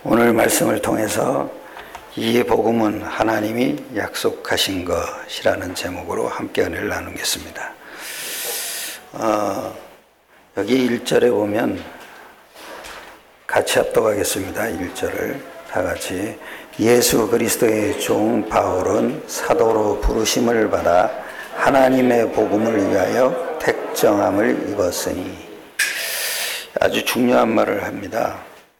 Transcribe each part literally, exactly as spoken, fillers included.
오늘 말씀을 통해서 이 복음은 하나님이 약속하신 것이라는 제목으로 함께 은혜를 나누겠습니다. 어, 여기 일 절에 보면 같이 합독하겠습니다. 일 절을 다 같이. 예수 그리스도의 종 바울은 사도로 부르심을 받아 하나님의 복음을 위하여 택정함을 입었으니. 아주 중요한 말을 합니다.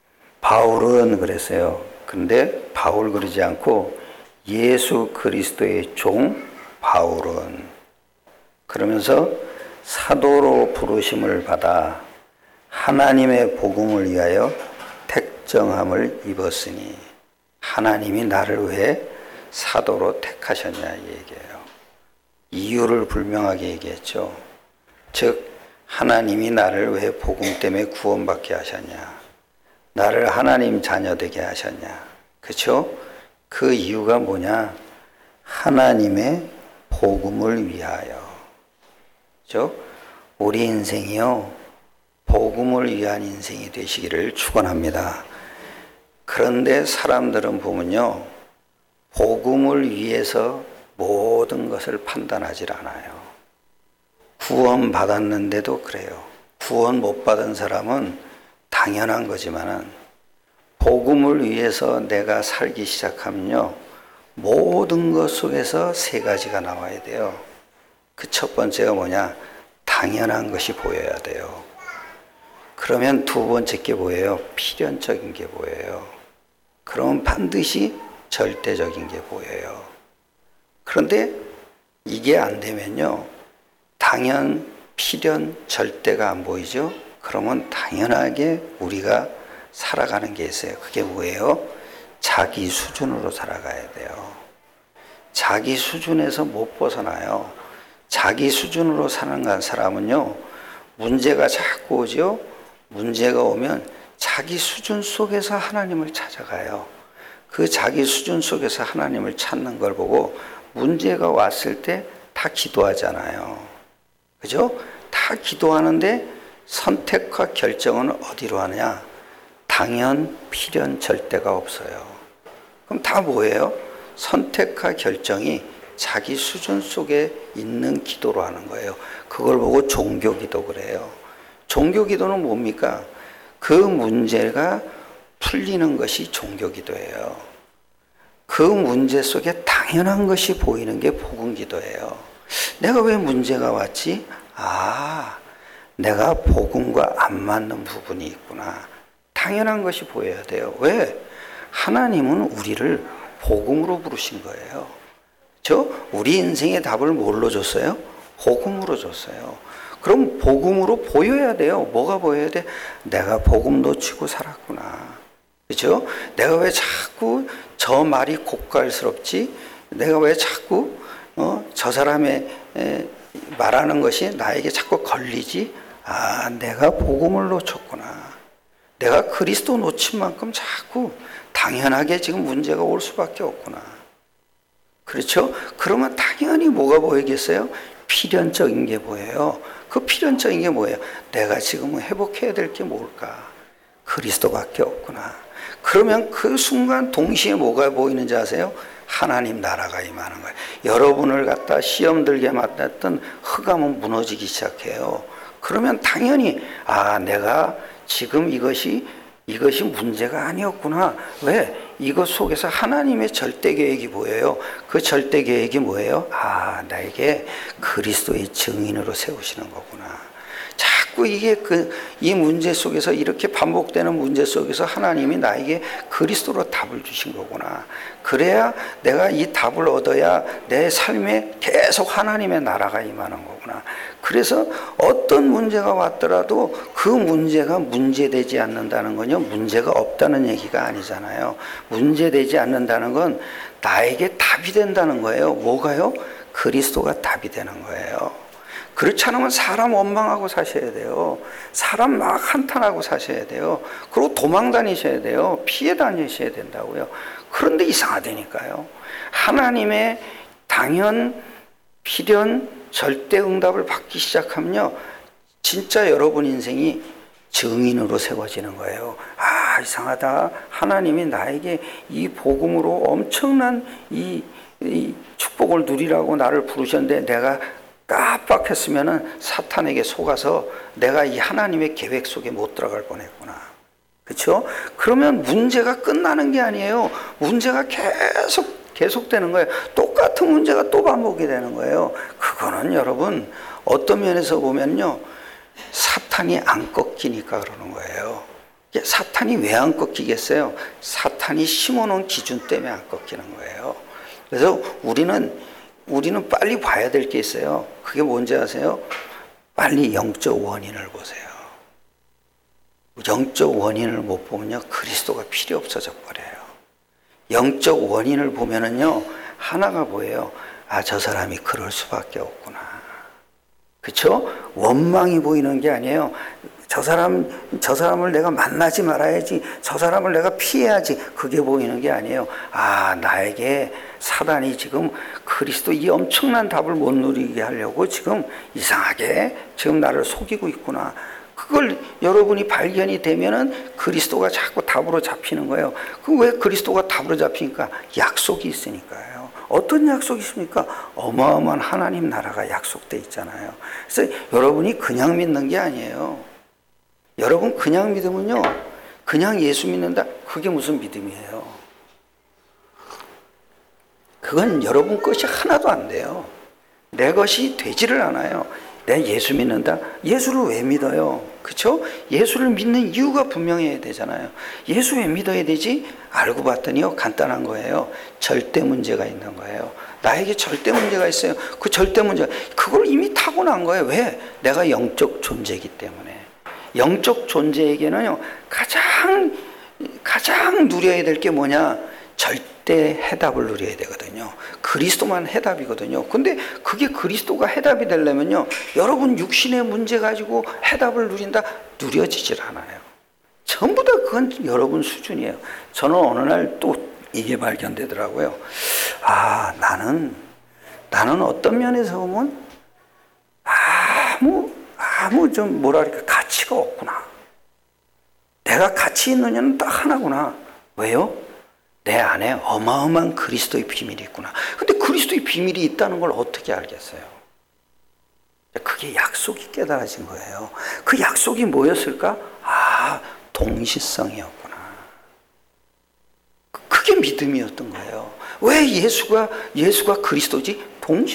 바울은 그랬어요. 근데 바울 그러지 않고 예수 그리스도의 종 바울은 그러면서 사도로 부르심을 받아 하나님의 복음을 위하여 택정함을 입었으니. 하나님이 나를 왜 사도로 택하셨냐 이 얘기예요. 이유를 분명하게 얘기했죠. 즉 하나님이 나를 왜 복음 때문에 구원받게 하셨냐, 나를 하나님 자녀 되게 하셨냐. 그렇죠? 그 이유가 뭐냐? 하나님의 복음을 위하여. 그렇죠? 우리 인생이요, 복음을 위한 인생이 되시기를 축원합니다. 그런데 사람들은 보면요, 복음을 위해서 모든 것을 판단하지 않아요. 구원 받았는데도 그래요. 구원 못 받은 사람은 당연한 거지만은 복음을 위해서 내가 살기 시작하면요, 모든 것 속에서 세 가지가 나와야 돼요. 그 첫 번째가 뭐냐? 당연한 것이 보여야 돼요. 그러면 두 번째 게 뭐예요? 필연적인 게 보여요. 그러면 반드시 절대적인 게 보여요. 그런데 이게 안 되면요, 당연, 필연, 절대가 안 보이죠? 그러면 당연하게 우리가 살아가는 게 있어요. 그게 뭐예요? 자기 수준으로 살아가야 돼요. 자기 수준에서 못 벗어나요. 자기 수준으로 사는 사람은요, 문제가 자꾸 오죠? 문제가 오면 자기 수준 속에서 하나님을 찾아가요. 그 자기 수준 속에서 하나님을 찾는 걸 보고 문제가 왔을 때 다 기도하잖아요. 그죠? 다 기도하는데 선택과 결정은 어디로 하느냐? 당연, 필연, 절대가 없어요. 그럼 다 뭐예요? 선택과 결정이 자기 수준 속에 있는 기도로 하는 거예요. 그걸 보고 종교기도 그래요. 종교기도는 뭡니까? 그 문제가 풀리는 것이 종교기도예요. 그 문제 속에 당연한 것이 보이는 게 복음기도예요. 내가 왜 문제가 왔지? 아, 내가 복음과 안 맞는 부분이 있구나. 당연한 것이 보여야 돼요. 왜? 하나님은 우리를 복음으로 부르신 거예요. 저 우리 인생의 답을 뭘로 줬어요? 복음으로 줬어요. 그럼 복음으로 보여야 돼요. 뭐가 보여야 돼? 내가 복음 놓치고 살았구나. 그렇죠? 내가 왜 자꾸 저 말이 곶갈스럽지? 내가 왜 자꾸 어, 저 사람의 에, 말하는 것이 나에게 자꾸 걸리지? 아, 내가 복음을 놓쳤구나. 내가 그리스도 놓친 만큼 자꾸 당연하게 지금 문제가 올 수밖에 없구나. 그렇죠? 그러면 당연히 뭐가 보이겠어요? 필연적인 게 보여요. 그 필연적인 게 뭐예요? 내가 지금 회복해야 될 게 뭘까? 그리스도밖에 없구나. 그러면 그 순간 동시에 뭐가 보이는지 아세요? 하나님 나라가 임하는 거예요. 여러분을 갖다 시험 들게 만났던 흑암은 무너지기 시작해요. 그러면 당연히 아, 내가 지금 이것이 이것이 문제가 아니었구나. 왜? 이것 속에서 하나님의 절대 계획이 보여요. 그 절대 계획이 뭐예요? 아, 나에게 그리스도의 증인으로 세우시는 거구나. 자꾸 이게 그, 이 문제 속에서 이렇게 반복되는 문제 속에서 하나님이 나에게 그리스도로 답을 주신 거구나. 그래야 내가 이 답을 얻어야 내 삶에 계속 하나님의 나라가 임하는 거구나. 그래서 어떤 문제가 왔더라도 그 문제가 문제되지 않는다는 건요, 문제가 없다는 얘기가 아니잖아요. 문제되지 않는다는 건 나에게 답이 된다는 거예요. 뭐가요? 그리스도가 답이 되는 거예요. 그렇지 않으면 사람 원망하고 사셔야 돼요. 사람 막 한탄하고 사셔야 돼요. 그리고 도망 다니셔야 돼요. 피해 다니셔야 된다고요. 그런데 이상하다니까요. 하나님의 당연, 필연, 절대 응답을 받기 시작하면요, 진짜 여러분 인생이 증인으로 세워지는 거예요. 아, 아, 이상하다. 하나님이 나에게 이 복음으로 엄청난 이, 이 축복을 누리라고 나를 부르셨는데 내가 깜빡했으면은 사탄에게 속아서 내가 이 하나님의 계획 속에 못 들어갈 뻔했구나. 그렇죠? 그러면 문제가 끝나는 게 아니에요. 문제가 계속 계속되는 거예요. 똑같은 문제가 또 반복이 되는 거예요. 그거는 여러분 어떤 면에서 보면요, 사탄이 안 꺾이니까 그러는 거예요. 사탄이 왜 안 꺾이겠어요? 사탄이 심어놓은 기준 때문에 안 꺾이는 거예요. 그래서 우리는 우리는 빨리 봐야 될 게 있어요. 그게 뭔지 아세요? 빨리 영적 원인을 보세요. 영적 원인을 못 보면요, 그리스도가 필요 없어져 버려요. 영적 원인을 보면은요, 하나가 보여요. 아, 저 사람이 그럴 수밖에 없구나. 그렇죠? 원망이 보이는 게 아니에요. 저 사람, 저 사람을 내가 만나지 말아야지. 저 사람을 내가 피해야지. 그게 보이는 게 아니에요. 아, 나에게 사단이 지금 그리스도 이 엄청난 답을 못 누리게 하려고 지금 이상하게 지금 나를 속이고 있구나. 그걸 여러분이 발견이 되면은 그리스도가 자꾸 답으로 잡히는 거예요. 그 왜 그리스도가 답으로 잡히니까? 약속이 있으니까요. 어떤 약속이 있습니까? 어마어마한 하나님 나라가 약속돼 있잖아요. 그래서 여러분이 그냥 믿는 게 아니에요. 여러분 그냥 믿으면요, 그냥 예수 믿는다, 그게 무슨 믿음이에요? 그건 여러분 것이 하나도 안 돼요. 내 것이 되지를 않아요. 내가 예수 믿는다? 예수를 왜 믿어요? 그렇죠? 예수를 믿는 이유가 분명해야 되잖아요. 예수 왜 믿어야 되지? 알고 봤더니요, 간단한 거예요. 절대 문제가 있는 거예요. 나에게 절대 문제가 있어요. 그 절대 문제, 그걸 이미 타고난 거예요. 왜? 내가 영적 존재이기 때문에. 영적 존재에게는요, 가장 가장 누려야 될 게 뭐냐? 절대 해답을 누려야 되거든요. 그리스도만 해답이거든요. 근데 그게 그리스도가 해답이 되려면요, 여러분 육신의 문제 가지고 해답을 누린다? 누려지질 않아요. 전부 다 그건 여러분 수준이에요. 저는 어느 날 또 이게 발견되더라고요. 아, 나는 나는 어떤 면에서 보면 아무 아무 좀 뭐랄까 가치가 없구나. 내가 가치 있느냐는 딱 하나구나. 왜요? 내 안에 어마어마한 그리스도의 비밀이 있구나. 근데 그리스도의 비밀이 있다는 걸 어떻게 알겠어요? 그게 약속이 깨달아진 거예요. 그 약속이 뭐였을까? 아, 동시성이었구나. 그게 믿음이었던 거예요. 왜 예수가 예수가 그리스도지?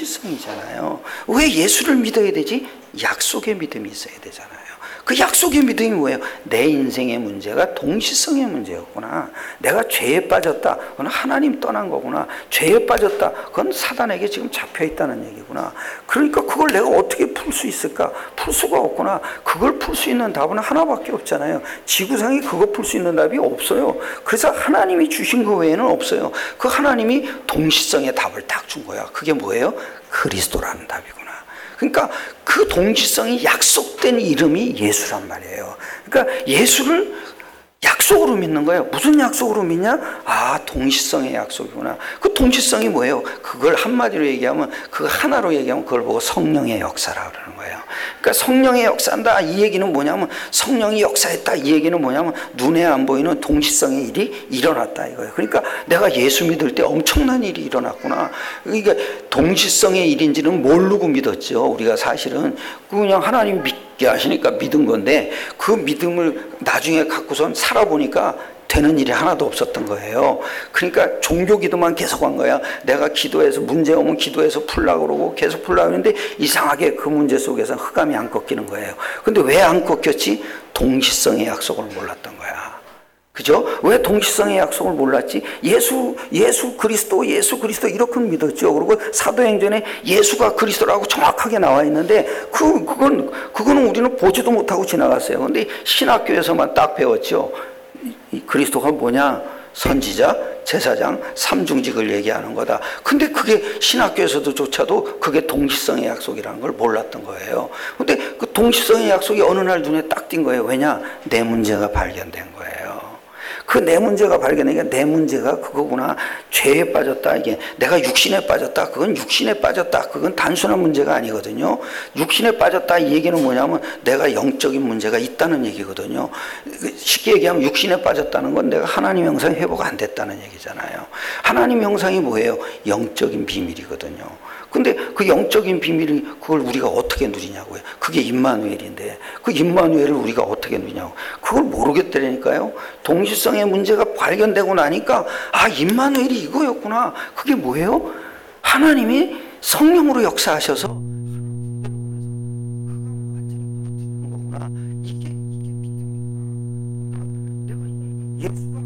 동시성이잖아요. 왜 예수를 믿어야 되지? 약속의 믿음이 있어야 되잖아요. 그 약속의 믿음이 뭐예요? 내 인생의 문제가 동시성의 문제였구나. 내가 죄에 빠졌다. 그건 하나님 떠난 거구나. 죄에 빠졌다. 그건 사단에게 지금 잡혀 있다는 얘기구나. 그러니까 그걸 내가 어떻게 풀 수 있을까? 풀 수가 없구나. 그걸 풀 수 있는 답은 하나밖에 없잖아요. 지구상에 그거 풀 수 있는 답이 없어요. 그래서 하나님이 주신 거 외에는 없어요. 그 하나님이 동시성의 답을 딱 준 거야. 그게 뭐예요? 그리스도라는 답이구나. 그러니까 그 동시성이 약속된 이름이 예수란 말이에요. 그러니까 예수를 약속으로 믿는 거예요. 무슨 약속으로 믿냐? 아, 동시성의 약속이구나. 그 동시성이 뭐예요? 그걸 한마디로 얘기하면, 그거 하나로 얘기하면 그걸 보고 성령의 역사라고 그러는 거예요. 그러니까 성령의 역사한다, 이 얘기는 뭐냐면, 성령이 역사했다, 이 얘기는 뭐냐면, 눈에 안 보이는 동시성의 일이 일어났다 이거예요. 그러니까 내가 예수 믿을 때 엄청난 일이 일어났구나. 그러니까 동시성의 일인지는 모르고 믿었죠. 우리가 사실은 그냥 하나님 믿게 하시니까 믿은 건데, 그 믿음을 나중에 갖고선 살아보니까 되는 일이 하나도 없었던 거예요. 그러니까 종교 기도만 계속 한 거야. 내가 기도해서 문제 오면 기도해서 풀라고 그러고 계속 풀라고 하는데 이상하게 그 문제 속에서 흑암이 안 꺾이는 거예요. 근데 왜 안 꺾였지? 동시성의 약속을 몰랐던 거야. 그죠? 왜 동시성의 약속을 몰랐지? 예수, 예수 그리스도, 예수 그리스도 이렇게 믿었죠. 그리고 사도행전에 예수가 그리스도라고 정확하게 나와 있는데, 그, 그건, 그거는 우리는 보지도 못하고 지나갔어요. 근데 신학교에서만 딱 배웠죠. 이 그리스도가 뭐냐? 선지자, 제사장, 삼중직을 얘기하는 거다. 근데 그게 신학교에서도조차도 그게 동시성의 약속이라는 걸 몰랐던 거예요. 근데 그 동시성의 약속이 어느 날 눈에 딱 띈 거예요. 왜냐? 내 문제가 발견된 거예요. 그 내 문제가 발견하니까 내 문제가 그거구나. 죄에 빠졌다. 이게 내가 육신에 빠졌다. 그건 육신에 빠졌다. 그건 단순한 문제가 아니거든요. 육신에 빠졌다 이 얘기는 뭐냐면 내가 영적인 문제가 있다는 얘기거든요. 쉽게 얘기하면 육신에 빠졌다는 건 내가 하나님 형상 회복 안 됐다는 얘기잖아요. 하나님 형상이 뭐예요? 영적인 비밀이거든요. 근데 그 영적인 비밀이 그걸 우리가 어떻게 누리냐고요. 그게 임마누엘인데 그 임마누엘을 우리가 어떻게 누리냐고. 그걸 모르겠다니까요. 동질성의 문제가 발견되고 나니까 아 임마누엘이 이거였구나. 그게 뭐예요? 하나님이 성령으로 역사하셔서 이게 이게 예수가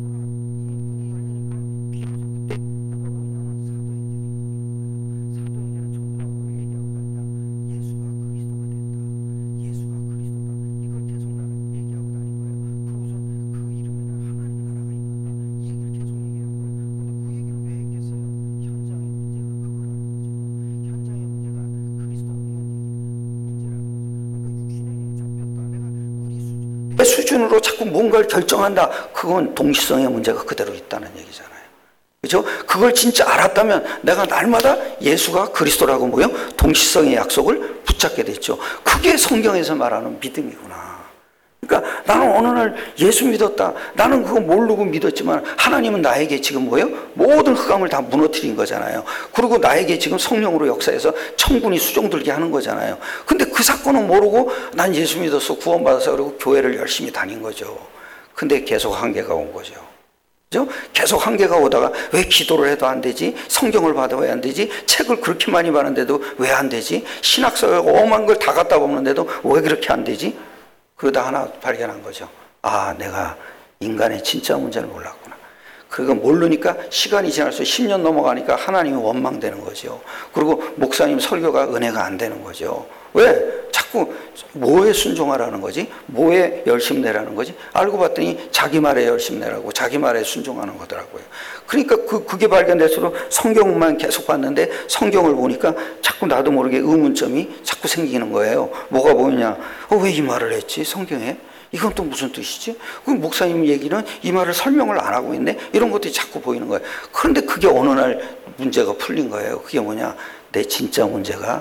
수준으로 자꾸 뭔가를 결정한다. 그건 동시성의 문제가 그대로 있다는 얘기잖아요. 그렇죠? 그걸 진짜 알았다면 내가 날마다 예수가 그리스도라고 뭐요? 동시성의 약속을 붙잡게 됐죠. 그게 성경에서 말하는 믿음이구나. 그러니까 나는 어느 날 예수 믿었다. 나는 그거 모르고 믿었지만 하나님은 나에게 지금 뭐예요? 모든 흑암을 다 무너뜨린 거잖아요. 그리고 나에게 지금 성령으로 역사해서 천군이 수종들게 하는 거잖아요. 근데 그 사건은 모르고 난 예수 믿었어, 구원받았어, 그리고 교회를 열심히 다닌 거죠. 근데 계속 한계가 온 거죠. 그죠? 계속 한계가 오다가 왜 기도를 해도 안 되지? 성경을 봐도 왜 안 되지? 책을 그렇게 많이 봤는데도 왜 안 되지? 신학서에 엄한 걸 다 갖다 보는데도 왜 그렇게 안 되지? 그러다 하나 발견한 거죠. 아, 내가 인간의 진짜 문제를 몰랐구나. 그거 모르니까 시간이 지날수록 십 년 넘어가니까 하나님이 원망되는 거죠. 그리고 목사님 설교가 은혜가 안 되는 거죠. 왜? 자꾸 뭐에 순종하라는 거지? 뭐에 열심 내라는 거지? 알고 봤더니 자기 말에 열심 내라고, 자기 말에 순종하는 거더라고요. 그러니까 그, 그게 발견될수록 성경만 계속 봤는데 성경을 보니까 자꾸 나도 모르게 의문점이 자꾸 생기는 거예요. 뭐가 보이냐? 어, 왜 이 말을 했지? 성경에? 이건 또 무슨 뜻이지? 그 목사님 얘기는 이 말을 설명을 안 하고 있네? 이런 것들이 자꾸 보이는 거예요. 그런데 그게 어느 날 문제가 풀린 거예요. 그게 뭐냐? 내 진짜 문제가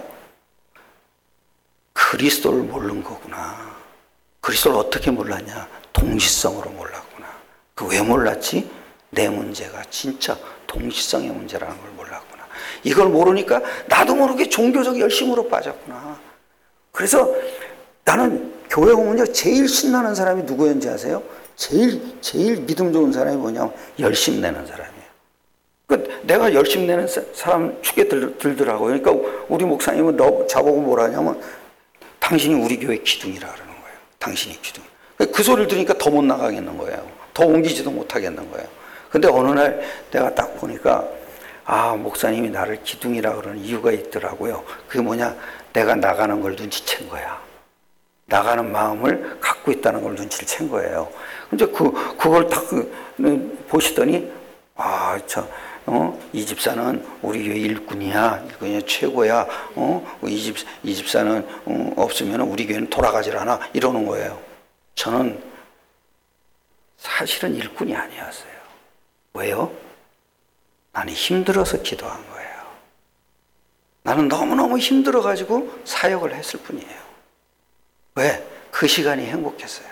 그리스도를 모르는 거구나. 그리스도를 어떻게 몰랐냐? 동시성으로 몰랐구나. 그 왜 몰랐지? 내 문제가 진짜 동시성의 문제라는 걸 몰랐구나. 이걸 모르니까 나도 모르게 종교적 열심으로 빠졌구나. 그래서 나는 교회 오면 제일 신나는 사람이 누구였는지 아세요? 제일 제일 믿음 좋은 사람이 뭐냐면 열심 내는 사람이에요. 그 내가 열심 내는 사람 축에 들, 들더라고요. 그러니까 우리 목사님은 너 자보고 뭐라냐면 당신이 우리 교회 기둥이라 그러는 거예요. 당신이 기둥. 그 소리를 들으니까 더 못 나가겠는 거예요. 더 옮기지도 못하겠는 거예요. 근데 어느 날 내가 딱 보니까 아, 목사님이 나를 기둥이라 그러는 이유가 있더라고요. 그게 뭐냐? 내가 나가는 걸 눈치챈 거야. 나가는 마음을 갖고 있다는 걸 눈치를 챈 거예요. 근데 그, 그걸 딱 보시더니, 아, 저, 어, 이 집사는 우리 교회 일꾼이야. 일꾼이 최고야. 어, 이 집, 이 집사는 어, 없으면 우리 교회는 돌아가질 않아. 이러는 거예요. 저는 사실은 일꾼이 아니었어요. 왜요? 나는 힘들어서 기도한 거예요. 나는 너무너무 힘들어가지고 사역을 했을 뿐이에요. 왜? 그 시간이 행복했어요.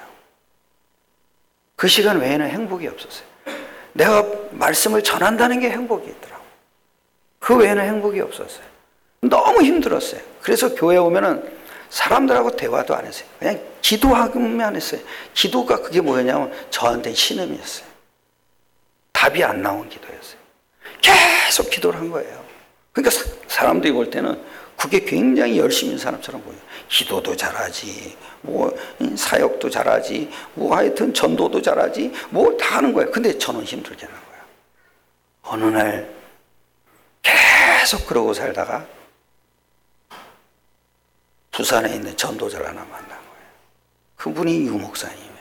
그 시간 외에는 행복이 없었어요. 내가 말씀을 전한다는 게 행복이 있더라고요. 그 외에는 행복이 없었어요. 너무 힘들었어요. 그래서 교회 오면은 사람들하고 대화도 안 했어요. 그냥 기도하기만 했어요. 기도가 그게 뭐였냐면 저한테는 신음이었어요. 답이 안 나온 기도였어요. 계속 기도를 한 거예요. 그러니까 사, 사람들이 볼 때는 그게 굉장히 열심히 사람처럼 보여요. 기도도 잘하지, 뭐 사역도 잘하지, 뭐 하여튼 전도도 잘하지, 뭐 다 하는 거예요. 근데 저는 힘들게 하는 거예요. 어느 날 계속 그러고 살다가 부산에 있는 전도자를 하나 만난 거예요. 그분이 유 목사님이에요.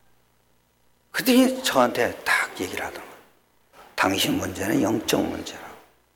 그들이 저한테 딱 얘기를 하던 거예요. 당신 문제는 영적 문제라고.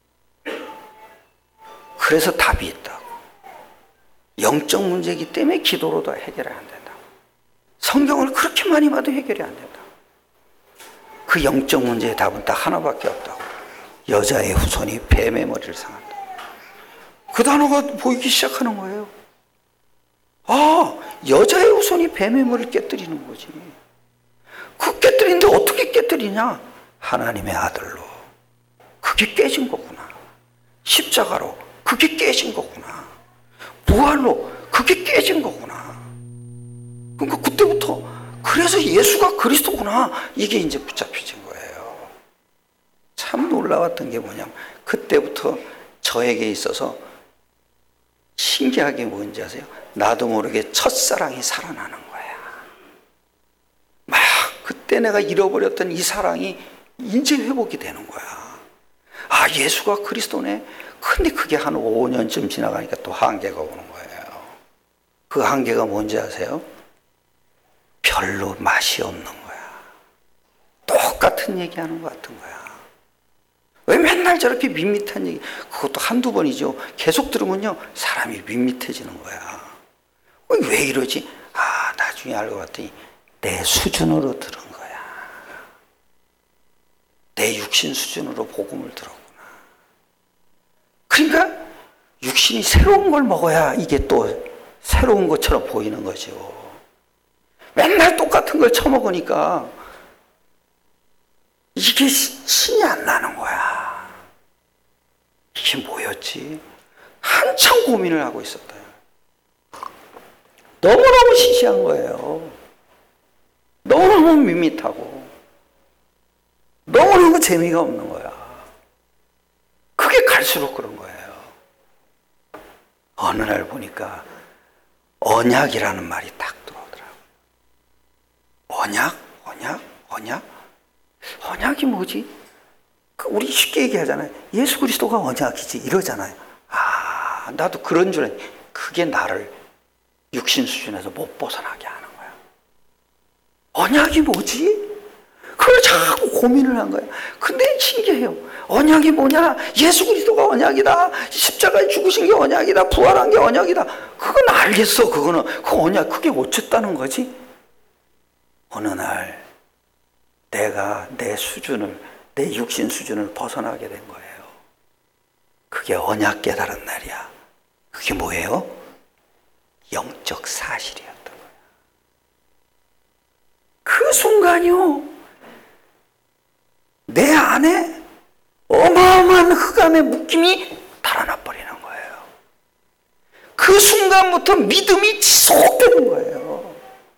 그래서 답이 있다고. 영적 문제이기 때문에 기도로도 해결이 안 된다고. 성경을 그렇게 많이 봐도 해결이 안 된다고. 그 영적 문제의 답은 딱 하나밖에 없다고. 여자의 후손이 뱀의 머리를 상한다. 그 단어가 보이기 시작하는 거예요. 아, 여자의 후손이 뱀의 머리를 깨뜨리는 거지. 그 깨뜨리는데 어떻게 깨뜨리냐? 하나님의 아들로. 그게 깨진 거구나. 십자가로. 그게 깨진 거구나. 부활로. 그게 깨진 거구나. 그러니까 그때부터 그래서 예수가 그리스도구나. 이게 이제 붙잡혀진 거예요. 참 놀라웠던 게 뭐냐면 그때부터 저에게 있어서 신기하게 뭔지 아세요? 나도 모르게 첫사랑이 살아나는 거야. 막 그때 내가 잃어버렸던 이 사랑이 이제 회복이 되는 거야. 아, 예수가 그리스도네. 근데 그게 한 오 년쯤 지나가니까 또 한계가 오는 거예요. 그 한계가 뭔지 아세요? 별로 맛이 없는 거야. 똑같은 얘기하는 것 같은 거야. 왜 맨날 저렇게 밋밋한 얘기, 그것도 한두 번이죠. 계속 들으면요, 사람이 밋밋해지는 거야. 왜 이러지? 아, 나중에 알고 봤더니 내 수준으로 들은 거야. 내 육신 수준으로 복음을 들었구나. 그러니까 육신이 새로운 걸 먹어야 이게 또 새로운 것처럼 보이는 거죠. 맨날 똑같은 걸 처먹으니까 이게 신이 안 나는 거야. 이게 뭐였지? 한참 고민을 하고 있었다. 너무너무 시시한 거예요. 너무너무 밋밋하고 너무너무 재미가 없는 거야. 그게 갈수록 그런 거예요. 어느 날 보니까 언약이라는 말이 딱 들어오더라고요. 언약? 언약? 언약? 언약이 뭐지? 우리 쉽게 얘기하잖아요. 예수 그리스도가 언약이지 이러잖아요. 아, 나도 그런 줄 알았는데 그게 나를 육신 수준에서 못 벗어나게 하는 거야. 언약이 뭐지? 그걸 자꾸 고민을 한 거야. 근데 신기해요. 언약이 뭐냐? 예수 그리스도가 언약이다. 십자가에 죽으신 게 언약이다. 부활한 게 언약이다. 그건 알겠어. 그거는 그 언약 그게 어쨌다는 거지? 어느 날 내가 내 수준을, 내 육신 수준을 벗어나게 된 거예요. 그게 언약 깨달은 날이야. 그게 뭐예요? 영적 사실이었던 거예요. 그 순간이요, 내 안에 어마어마한 흑암의 묶임이 달아나 버리는 거예요. 그 순간부터 믿음이 지속되는 거예요.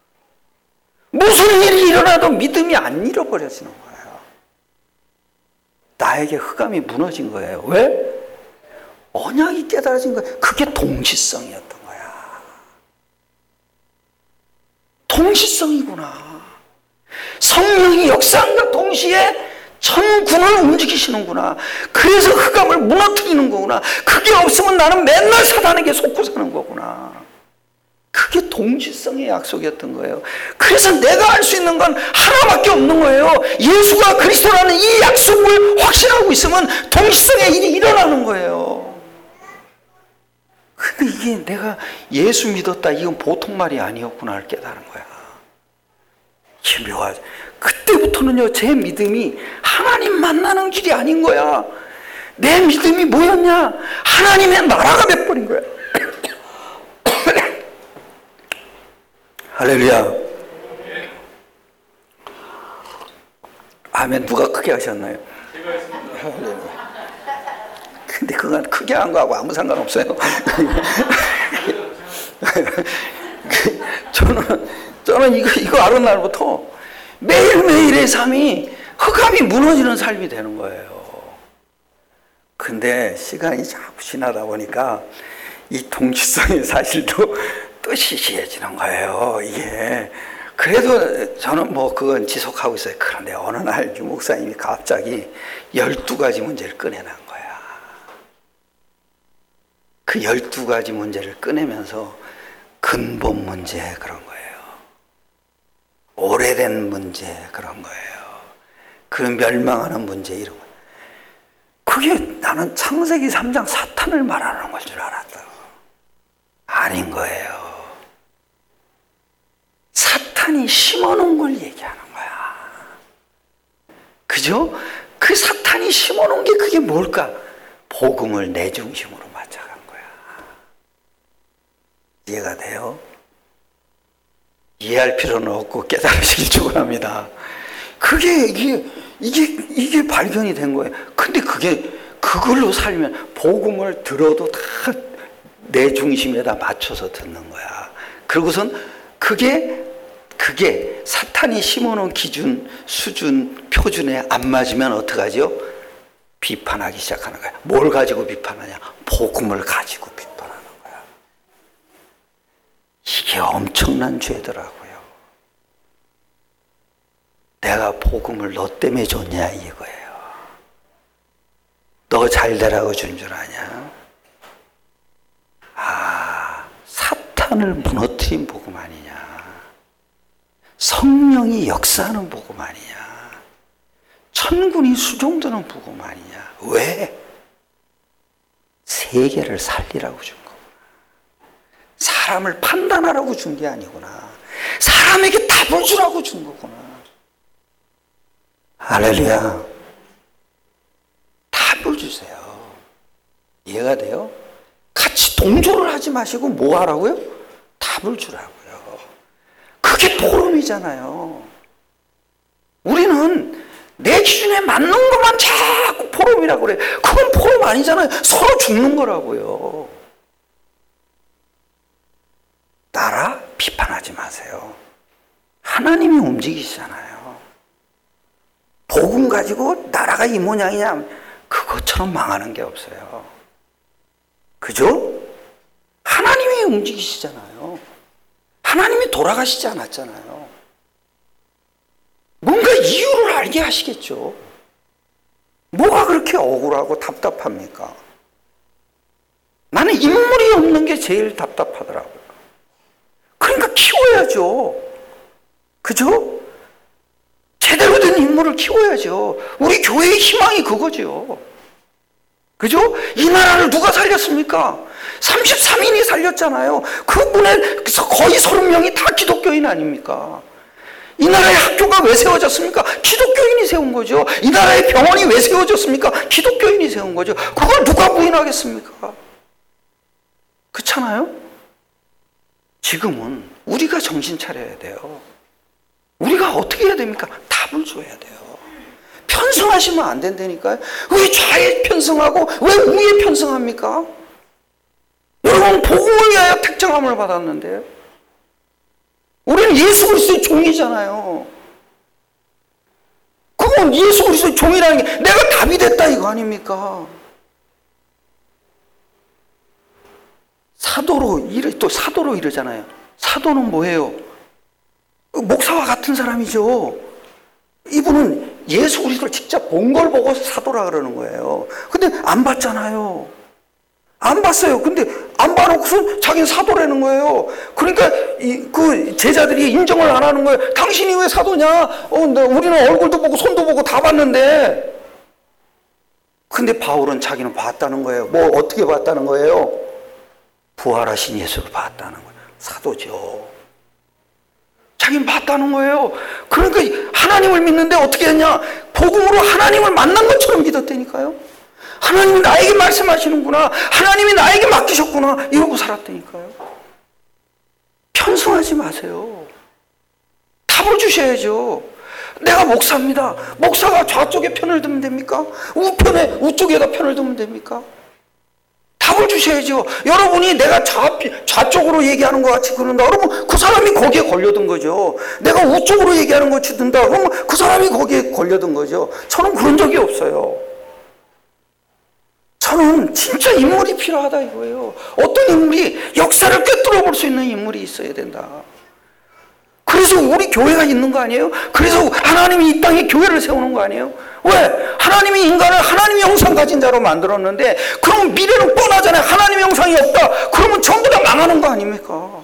무슨 일이 일어나도 믿음이 안 잃어버려지는 거예요. 나에게 흑암이 무너진 거예요. 왜? 언약이 깨달아진 거예요. 그게 동시성이었던 거야. 동시성이구나. 성령이 역사함과 동시에 천군을 움직이시는구나. 그래서 흑암을 무너뜨리는 거구나. 그게 없으면 나는 맨날 사단에게 속고 사는 거구나. 그게 동시성의 약속이었던 거예요. 그래서 내가 알 수 있는 건 하나밖에 없는 거예요. 예수가 그리스도라는 이 약속을 확신하고 있으면 동시성의 일이 일어나는 거예요. 근데 이게 내가 예수 믿었다, 이건 보통 말이 아니었구나를 깨달은 거야. 이게 묘하지. 그때부터는요, 제 믿음이 하나님 만나는 길이 아닌 거야. 내 믿음이 뭐였냐? 하나님의 나라가 돼버린 거야. 할렐루야. 아멘. 누가 크게 하셨나요? 근데 그건 크게 한 거하고 아무 상관없어요. 저는, 저는 이거, 이거 아는 날부터 매일매일의 삶이 흑암이 무너지는 삶이 되는 거예요. 근데 시간이 자꾸 지나다 보니까 이 동시성의 사실도 또 시시해지는 거예요, 이게. 그래도 저는 뭐 그건 지속하고 있어요. 그런데 어느 날 유 목사님이 갑자기 열두 가지 문제를 꺼내는 거야. 그 열두 가지 문제를 꺼내면서 근본 문제 그런 거예요. 오래된 문제 그런 거예요. 그 멸망하는 문제 이런 거. 그게 나는 창세기 삼 장 사탄을 말하는 걸 줄 알았다. 아닌 거예요. 사탄이 심어놓은 걸 얘기하는 거야. 그죠? 그 사탄이 심어놓은 게 그게 뭘까? 복음을 내 중심으로 맞춰간 거야. 이해가 돼요? 이해할 필요는 없고 깨달으시길 축원합니다. 그게 이게 이게 이게 발견이 된 거예요. 근데 그게 그걸로 살면 복음을 들어도 다 내 중심에다 맞춰서 듣는 거야. 그리고선 그게 그게 사탄이 심어놓은 기준, 수준, 표준에 안 맞으면 어떡하죠? 비판하기 시작하는 거야. 뭘 가지고 비판하냐? 복음을 가지고 비판하는 거야. 이게 엄청난 죄더라고요. 내가 복음을 너 때문에 줬냐 이거예요. 너 잘 되라고 준 줄 아냐? 아, 사탄을 무너뜨린 복음 아니냐? 성령이 역사하는 복음 아니냐? 천군이 수종드는 복음 아니냐? 왜? 세계를 살리라고 준 거구나. 사람을 판단하라고 준 게 아니구나. 사람에게 답을 주라고 준 거구나. 할렐루야. 답을 주세요. 이해가 돼요? 같이 동조를 하지 마시고 뭐 하라고요? 답을 주라고요. 그게 포럼이잖아요. 우리는 내 기준에 맞는 것만 자꾸 포럼이라고 그래. 그건 포럼 아니잖아요. 서로 죽는 거라고요. 나라 비판하지 마세요. 하나님이 움직이시잖아요. 복음 가지고 나라가 이 모양이냐, 그것처럼 망하는 게 없어요. 그죠? 하나님이 움직이시잖아요. 하나님이 돌아가시지 않았잖아요. 뭔가 이유를 알게 하시겠죠. 뭐가 그렇게 억울하고 답답합니까? 나는 인물이 없는 게 제일 답답하더라고요. 그러니까 키워야죠. 그죠? 제대로 된 인물을 키워야죠. 우리 교회의 희망이 그거죠. 그죠? 이 나라를 누가 살렸습니까? 삼십삼 인이 살렸잖아요. 그분의 거의 서른 명이 다 기독교인 아닙니까? 이 나라의 학교가 왜 세워졌습니까? 기독교인이 세운 거죠. 이 나라의 병원이 왜 세워졌습니까? 기독교인이 세운 거죠. 그걸 누가 부인하겠습니까? 그렇잖아요? 지금은 우리가 정신 차려야 돼요. 우리가 어떻게 해야 됩니까? 답을 줘야 돼요. 편승하시면 안 된다니까요. 왜 좌에 편승하고 왜 우에 편승합니까? 여러분 복음을 위하여 택정함을 받았는데요. 우리는 예수 그리스도의 종이잖아요. 그건 예수 그리스도의 종이라는 게 내가 답이 됐다 이거 아닙니까? 사도로 이르 또 사도로 이르잖아요. 사도는 뭐예요? 목사와 같은 사람이죠. 이분은 예수 그리스도를 직접 본 걸 보고 사도라 그러는 거예요. 근데 안 봤잖아요. 안 봤어요. 근데 안 봐놓고서 자기는 사도라는 거예요. 그러니까 이, 그 제자들이 인정을 안 하는 거예요. 당신이 왜 사도냐? 어, 우리는 얼굴도 보고 손도 보고 다 봤는데. 근데 바울은 자기는 봤다는 거예요. 뭐 어떻게 봤다는 거예요? 부활하신 예수를 봤다는 거예요. 사도죠. 자기는 봤다는 거예요. 그러니까 하나님을 믿는데 어떻게 했냐? 복음으로 하나님을 만난 것처럼 믿었다니까요. 하나님이 나에게 말씀하시는구나. 하나님이 나에게 맡기셨구나. 이러고 살았다니까요. 편승하지 마세요. 답을 주셔야죠. 내가 목사입니다. 목사가 좌쪽에 편을 들면 됩니까? 우편에, 우쪽에다 편을 들면 됩니까? 답을 주셔야죠. 여러분이 내가 좌, 좌쪽으로 얘기하는 것 같이 그런다. 그러면 그 사람이 거기에 걸려든 거죠. 내가 우쪽으로 얘기하는 것 같이 든다. 그러면 그 사람이 거기에 걸려든 거죠. 저는 그런 적이 없어요. 저는 진짜 인물이 필요하다 이거예요. 어떤 인물이 역사를 꿰뚫어 볼 수 있는 인물이 있어야 된다. 그래서 우리 교회가 있는 거 아니에요? 그래서 하나님이 이 땅에 교회를 세우는 거 아니에요? 왜? 하나님이 인간을 하나님의 형상 가진 자로 만들었는데 그럼 미래는 뻔하잖아요. 하나님의 형상이 없다. 그러면 전부 다 망하는 거 아닙니까?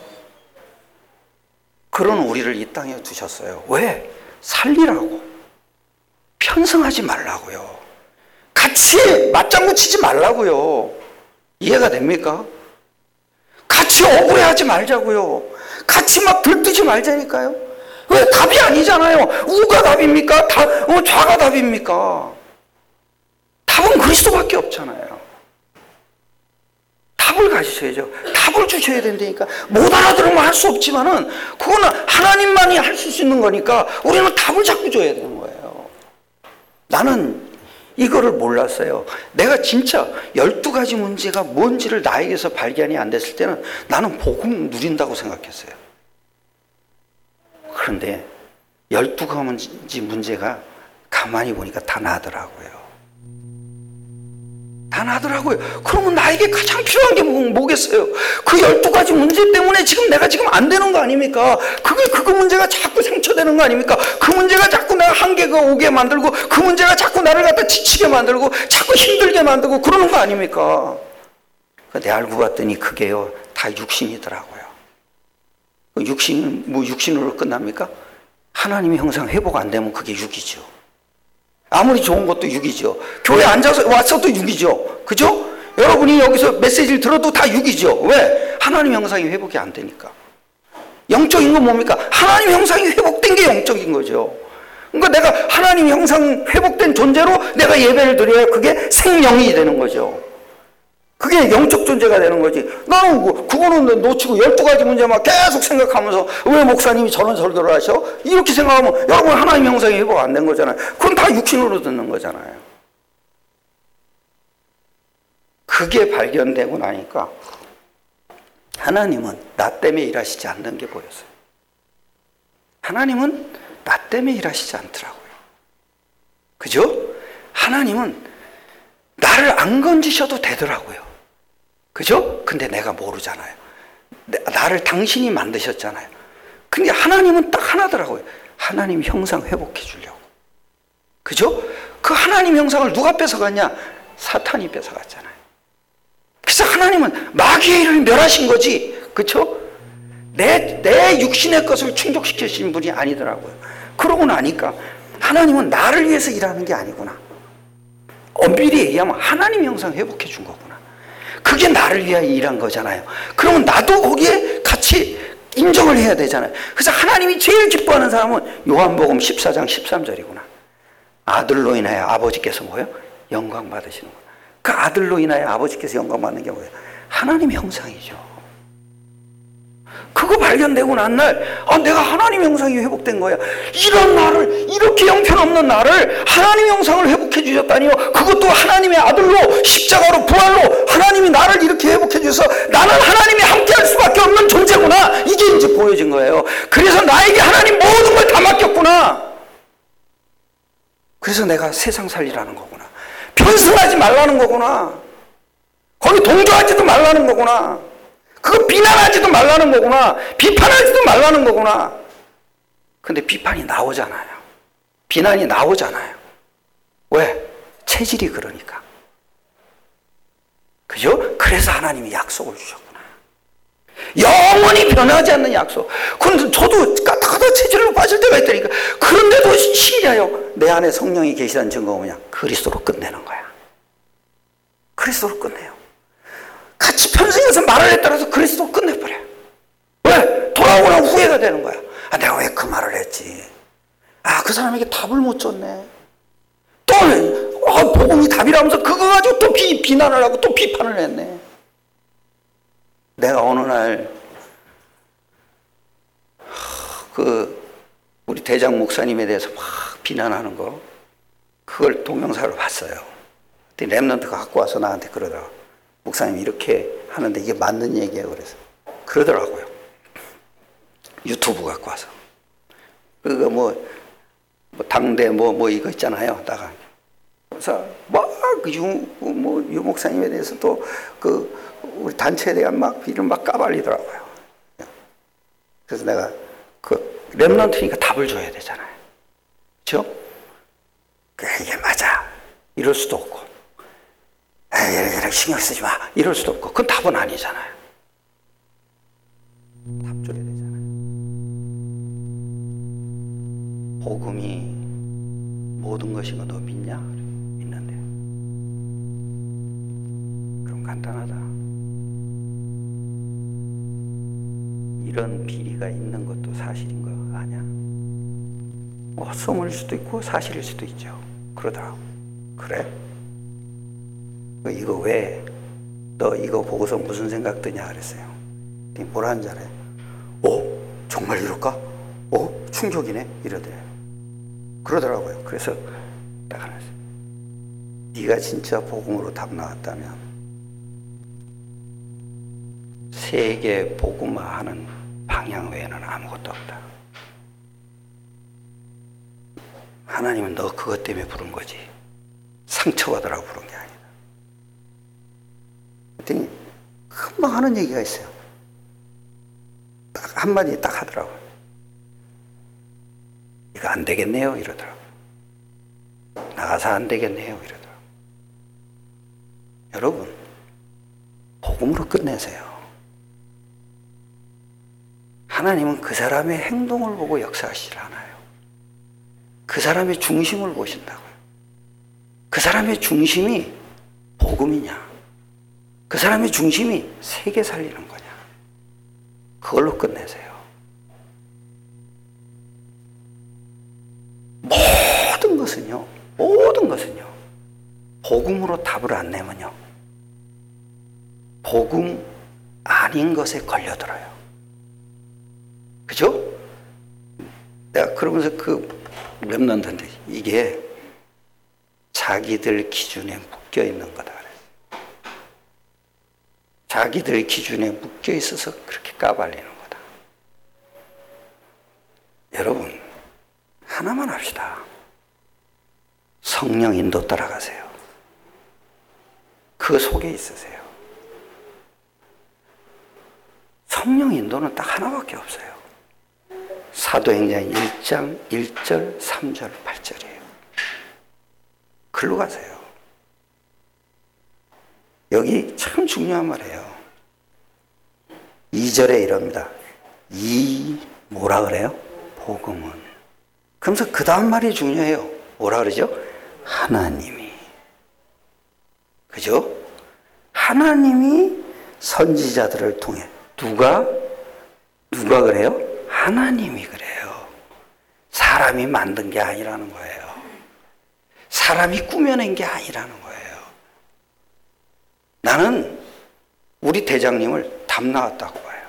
그런 우리를 이 땅에 두셨어요. 왜? 살리라고. 편승하지 말라고요. 같이 맞장구 치지 말라고요. 이해가 됩니까? 같이 억울해하지 말자고요. 같이 막 들뜨지 말자니까요. 왜? 답이 아니잖아요. 우가 답입니까? 다, 어, 좌가 답입니까? 답은 그리스도밖에 없잖아요. 답을 가지셔야죠. 답을 주셔야 된다니까. 못 알아들으면 할 수 없지만은 그거는 하나님만이 하실 수 있는 거니까 우리는 답을 자꾸 줘야 되는 거예요. 나는 이거를 몰랐어요. 내가 진짜 열두 가지 문제가 뭔지를 나에게서 발견이 안 됐을 때는 나는 복음 누린다고 생각했어요. 그런데 열두 가지 문제가 가만히 보니까 다 나더라고요. 다 나더라고요. 그러면 나에게 가장 필요한 게 뭐겠어요? 그 열두 가지 문제 때문에 지금 내가 지금 안 되는 거 아닙니까? 그게, 그거 문제가 자꾸 상처되는 거 아닙니까? 그 문제가 자꾸 내가 한계가 오게 만들고, 그 문제가 자꾸 나를 갖다 지치게 만들고, 자꾸 힘들게 만들고, 그러는 거 아닙니까? 내가 알고 봤더니 그게요, 다 육신이더라고요. 육신, 뭐 육신으로 끝납니까? 하나님의 형상 회복 안 되면 그게 육이죠. 아무리 좋은 것도 육이죠. 교회 앉아서 왔어도 육이죠. 그죠? 여러분이 여기서 메시지를 들어도 다 육이죠. 왜? 하나님 형상이 회복이 안 되니까. 영적인 건 뭡니까? 하나님 형상이 회복된 게 영적인 거죠. 그러니까 내가 하나님 형상 회복된 존재로 내가 예배를 드려야 그게 생명이 되는 거죠. 그게 영적 존재가 되는 거지. 나는 그거는 놓치고 열두 가지 문제만 계속 생각하면서 왜 목사님이 저런 설교를 하셔? 이렇게 생각하면 여러분 하나님 형상이 회복 안 된 거잖아요. 그건 다 육신으로 듣는 거잖아요. 그게 발견되고 나니까 하나님은 나 때문에 일하시지 않는 게 보였어요. 하나님은 나 때문에 일하시지 않더라고요. 그죠? 하나님은 나를 안 건지셔도 되더라고요. 그죠? 근데 내가 모르잖아요. 나를 당신이 만드셨잖아요. 근데 하나님은 딱 하나더라고요. 하나님 형상 회복해 주려고. 그죠? 그 하나님 형상을 누가 뺏어갔냐? 사탄이 뺏어갔잖아요. 그래서 하나님은 마귀의 일을 멸하신 거지. 그죠? 내, 내 육신의 것을 충족시키신 분이 아니더라고요. 그러고 나니까 하나님은 나를 위해서 일하는 게 아니구나. 엄밀히 얘기하면 하나님 형상 회복해 준 거구나. 그게 나를 위하여 일한 거잖아요. 그러면 나도 거기에 같이 인정을 해야 되잖아요. 그래서 하나님이 제일 기뻐하는 사람은 요한복음 십사 장 십삼 절이구나. 아들로 인하여 아버지께서 뭐예요? 영광 받으시는구나. 그 아들로 인하여 아버지께서 영광 받는 게 뭐예요? 하나님의 형상이죠. 그거 발견되고 난 날, 아, 내가 하나님 형상이 회복된 거야. 이런 나를, 이렇게 형편없는 나를 하나님 형상을 회복해 주셨다니요. 그것도 하나님의 아들로, 십자가로, 부활로 하나님이 나를 이렇게 회복해 주셔서 나는 하나님이 함께 할 수밖에 없는 존재구나. 이게 이제 보여진 거예요. 그래서 나에게 하나님 모든 걸 다 맡겼구나. 그래서 내가 세상 살리라는 거구나. 편승하지 말라는 거구나. 거기 동조하지도 말라는 거구나. 그거 비난하지도 말라는 거구나. 비판하지도 말라는 거구나. 근데 비판이 나오잖아요. 비난이 나오잖아요. 왜? 체질이 그러니까. 그죠? 그래서 하나님이 약속을 주셨구나. 영원히 변하지 않는 약속. 근데 저도 까딱하다 체질로 빠질 때가 있다니까. 그런데도 신기해요. 내 안에 성령이 계시다는 증거가 뭐냐? 그리스도로 끝내는 거야. 그리스도로 끝내요. 같이 편승해서 말을 했더라도 그리스도 끝내버려. 왜? 돌아오고 나면 후회가 되는 거야. 아, 내가 왜 그 말을 했지? 아, 그 사람에게 답을 못 줬네. 또, 아, 복음이 답이라면서 그거 가지고 또 비, 비난을 하고 또 비판을 했네. 내가 어느 날, 그, 우리 대장 목사님에 대해서 막 비난하는 거, 그걸 동영상으로 봤어요. 근데 랩런트가 갖고 와서 나한테 그러더라고. 목사님 이렇게 하는데 이게 맞는 얘기예요. 그래서 그러더라고요. 유튜브 갖고 와서 그거 뭐, 뭐 당대 뭐 뭐 이거 있잖아요. 다가 그래서 막유뭐 유 목사님에 대해서 또 그 우리 단체에 대한 막 이름 막 까발리더라고요. 그래서 내가 그 랩런트니까 답을 줘야 되잖아요. 그렇죠? 이게 맞아. 이럴 수도 없고. 에이, 이렇게 신경 쓰지 마. 이럴 수도 없고. 그건 답은 아니잖아요. 답 줘야 되잖아요. 복음이 모든 것인 거 너 믿냐? 믿는데. 그럼 간단하다. 이런 비리가 있는 것도 사실인 거 아냐? 뭐 헛소문일 수도 있고 사실일 수도 있죠. 그러더라고. 그래? 이거 왜? 너 이거 보고서 무슨 생각 드냐 그랬어요. 뭐라는 줄 알아요? 오, 정말 이럴까? 오, 충격이네? 이러더래요. 그러더라고요. 그래서 딱 하나 했어요. 네가 진짜 복음으로 답 나왔다면 세계 복음화하는 방향 외에는 아무것도 없다. 하나님은 너 그것 때문에 부른 거지 상처받으라고 부른 게 아니다. 그랬더니 금방 하는 얘기가 있어요. 딱 한마디 딱 하더라고요. 이거 안 되겠네요 이러더라고요. 나가서 안 되겠네요 이러더라고요. 여러분 복음으로 끝내세요. 하나님은 그 사람의 행동을 보고 역사하시질 않아요. 그 사람의 중심을 보신다고요. 그 사람의 중심이 복음이냐, 그 사람의 중심이 세계 살리는 거냐, 그걸로 끝내세요. 모든 것은요, 모든 것은요, 복음으로 답을 안 내면요, 복음 아닌 것에 걸려들어요. 그죠? 내가 그러면서 그 렘넌트인데 이게 자기들 기준에 묶여 있는 거다 그래요. 자기들 기준에 묶여 있어서 그렇게 까발리는 거다. 여러분 하나만 합시다. 성령 인도 따라가세요. 그 속에 있으세요. 성령 인도는 딱 하나밖에 없어요. 사도행전 일 장 일 절, 삼 절, 팔 절이에요. 글로 가세요. 여기 참 중요한 말이에요. 이 절에 이럽니다. 이 뭐라 그래요? 복음은. 그러면서 그 다음 말이 중요해요. 뭐라 그러죠? 하나님이. 그죠? 하나님이 선지자들을 통해 누가? 누가 그래요? 하나님이 그래요. 사람이 만든 게 아니라는 거예요. 사람이 꾸며낸 게 아니라는 거예요. 나는 우리 대장님을 답 나왔다고 봐요.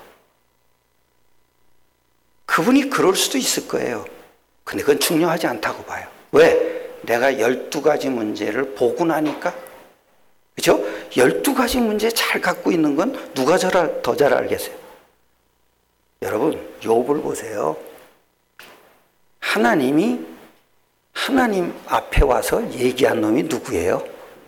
그분이 그럴 수도 있을 거예요. 근데 그건 중요하지 않다고 봐요. 왜? 내가 열두 가지 문제를 보고 나니까. 그죠? 열두 가지 문제 잘 갖고 있는 건 누가 더 잘 알겠어요? 여러분, 욥을 보세요. 하나님이 하나님 앞에 와서 얘기한 놈이 누구예요?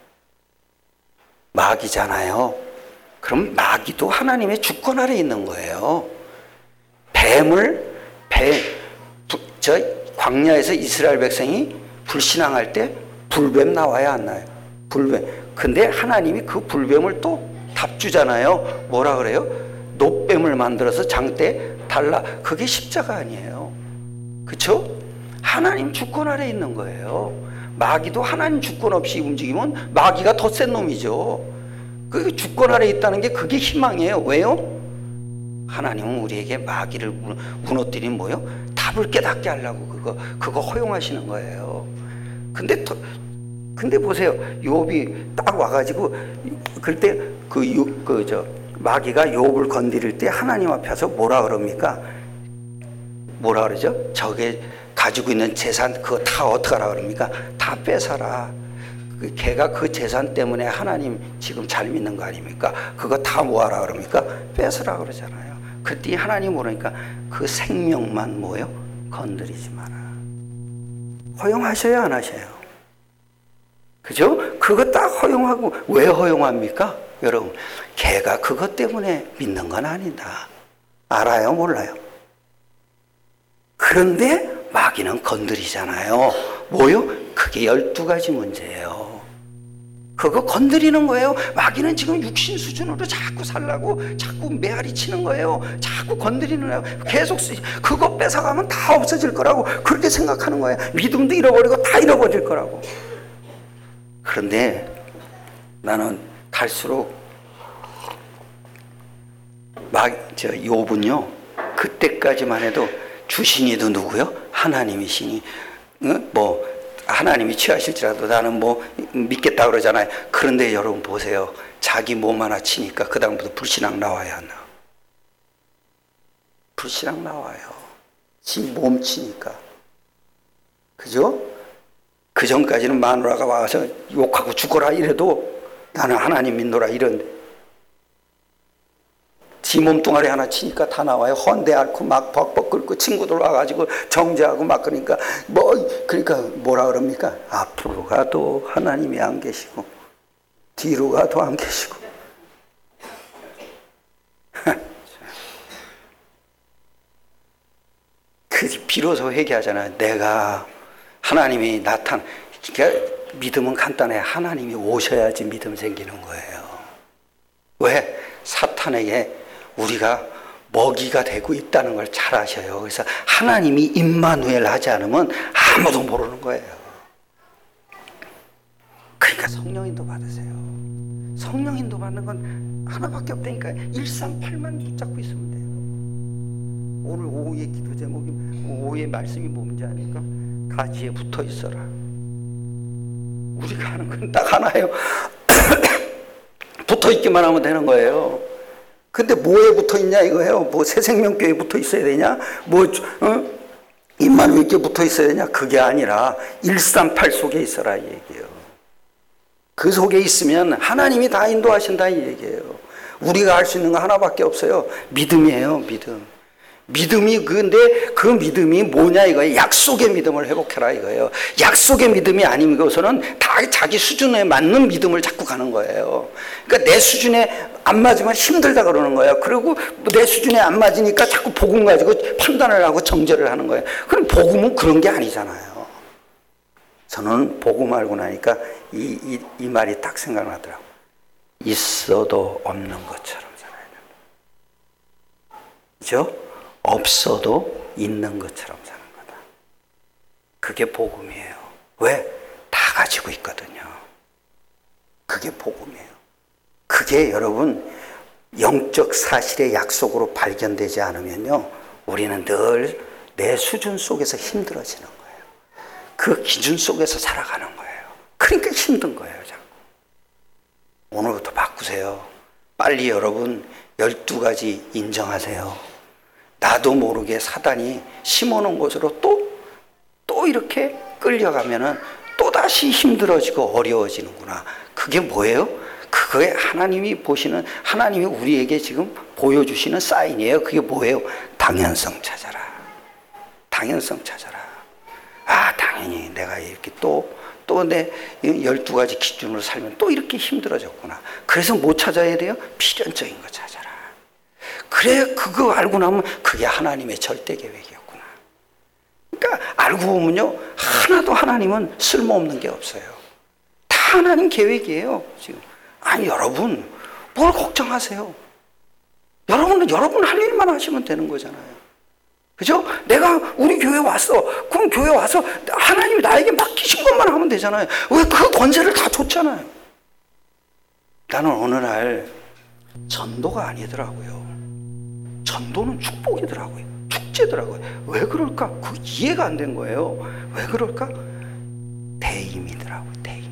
마귀잖아요. 그럼 마귀도 하나님의 주권 아래 있는 거예요. 뱀을, 뱀, 저 광야에서 이스라엘 백성이 불신앙할 때 불뱀 나와야 안 나요? 불뱀. 근데 하나님이 그 불뱀을 또 답주잖아요. 뭐라 그래요? 노뱀을 만들어서 장대에 달라. 그게 십자가 아니에요. 그쵸? 하나님 주권 아래 있는 거예요. 마귀도 하나님 주권 없이 움직이면 마귀가 더 센 놈이죠. 그 주권 아래 있다는 게 그게 희망이에요. 왜요? 하나님은 우리에게 마귀를 무너뜨린 뭐요? 답을 깨닫게 하려고 그거 그거 허용하시는 거예요. 근데 또, 근데 보세요. 욥이 딱 와가지고 그때 그 그 저 마귀가 욥을 건드릴 때 하나님 앞에서 뭐라 그럽니까? 뭐라 그러죠? 저게 가지고 있는 재산 그거 다 어떡하라 그럽니까? 다 뺏어라. 그 걔가 그 재산 때문에 하나님 지금 잘 믿는 거 아닙니까? 그거 다 뭐하라 그럽니까? 뺏으라 그러잖아요. 그때 하나님 모르니까 그 생명만 뭐요? 건드리지 마라. 허용하셔야 안 하셔요? 그죠? 그거 딱 허용하고 왜 허용합니까? 여러분, 걔가 그것 때문에 믿는 건 아니다. 알아요? 몰라요? 그런데 마귀는 건드리잖아요. 뭐요? 그게 열두 가지 문제예요. 그거 건드리는 거예요. 마귀는 지금 육신 수준으로 자꾸 살라고 자꾸 메아리 치는 거예요. 자꾸 건드리는 거예요. 계속 그거 뺏어가면 다 없어질 거라고 그렇게 생각하는 거예요. 믿음도 잃어버리고 다 잃어버릴 거라고. 그런데 나는 갈수록 막 저 욥은요 그때까지만 해도 주신이도 누구요? 하나님이시니 어? 뭐 하나님이 취하실지라도 나는 뭐 믿겠다 그러잖아요. 그런데 여러분 보세요. 자기 몸 하나 치니까 그 다음부터 불신앙 나와야 하나? 불신앙 나와요. 지 몸 치니까. 그죠? 그 전까지는 마누라가 와서 욕하고 죽어라 이래도 나는 하나님 믿노라 이런. 지 몸뚱아리 하나 치니까 다 나와요. 헌대 앓고 막 벅벅 끓고 친구들 와가지고 정죄하고 막 그러니까 뭐 그러니까 뭐라 그럽니까? 앞으로 가도 하나님이 안 계시고 뒤로 가도 안 계시고. 그 비로소 회개하잖아요. 내가 하나님이 나타나. 그러니까 믿음은 간단해. 하나님이 오셔야지 믿음 생기는 거예요. 왜? 사탄에게 우리가 먹이가 되고 있다는 걸 잘 아셔요. 그래서 하나님이 임마누엘 하지 않으면 아무도 모르는 거예요. 그러니까 성령인도 받으세요. 성령인도 받는 건 하나밖에 없다니까. 일삼팔만 붙잡고 있으면 돼요. 오늘 오후의 기도 제목이, 오후의 말씀이 뭔지 아니까? 가지에 붙어 있어라. 우리가 하는 건 딱 하나예요. 붙어 있기만 하면 되는 거예요. 근데 뭐에 붙어 있냐 이거예요. 뭐 새생명교회에 붙어 있어야 되냐? 뭐 어? 임마누엘께 붙어 있어야 되냐? 그게 아니라 일삼팔 속에 있어라 이 얘기예요. 그 속에 있으면 하나님이 다 인도하신다 이 얘기예요. 우리가 할 수 있는 거 하나밖에 없어요. 믿음이에요. 믿음. 믿음이 근데 그 믿음이 뭐냐 이거예요. 약속의 믿음을 회복해라 이거예요. 약속의 믿음이 아니고서는 다 자기 수준에 맞는 믿음을 자꾸 가는 거예요. 그러니까 내 수준에 안 맞으면 힘들다 그러는 거예요. 그리고 내 수준에 안 맞으니까 자꾸 복음 가지고 판단을 하고 정죄를 하는 거예요. 그럼 복음은 그런 게 아니잖아요. 저는 복음 알고 나니까 이, 이, 이 말이 딱 생각나더라고요. 있어도 없는 것처럼 살아야 된다. 그죠? 없어도 있는 것처럼 사는 거다. 그게 복음이에요. 왜? 다 가지고 있거든요. 그게 복음이에요. 그게 여러분 영적 사실의 약속으로 발견되지 않으면요, 우리는 늘 내 수준 속에서 힘들어지는 거예요. 그 기준 속에서 살아가는 거예요. 그러니까 힘든 거예요. 자꾸. 오늘부터 바꾸세요. 빨리 여러분 열두 가지 인정하세요. 나도 모르게 사단이 심어놓은 곳으로 또, 또 이렇게 끌려가면은 또다시 힘들어지고 어려워지는구나. 그게 뭐예요? 그거에 하나님이 보시는, 하나님이 우리에게 지금 보여주시는 사인이에요. 그게 뭐예요? 당연성 찾아라. 당연성 찾아라. 아, 당연히 내가 이렇게 또, 또 내 열두 가지 기준으로 살면 또 이렇게 힘들어졌구나. 그래서 뭐 찾아야 돼요? 필연적인 거 찾아라. 그래, 그거 알고 나면 그게 하나님의 절대 계획이었구나. 그러니까 알고 보면요, 하나도 하나님은 쓸모없는 게 없어요. 다 하나님 계획이에요, 지금. 아니, 여러분, 뭘 걱정하세요? 여러분은 여러분 할 일만 하시면 되는 거잖아요. 그죠? 내가 우리 교회 왔어. 그럼 교회 와서 하나님이 나에게 맡기신 것만 하면 되잖아요. 왜 그 권세를 다 줬잖아요. 나는 어느 날 전도가 아니더라고요. 전도는 축복이더라고요. 축제더라고요. 왜 그럴까? 그 이해가 안 된 거예요. 왜 그럴까? 대임이더라고요.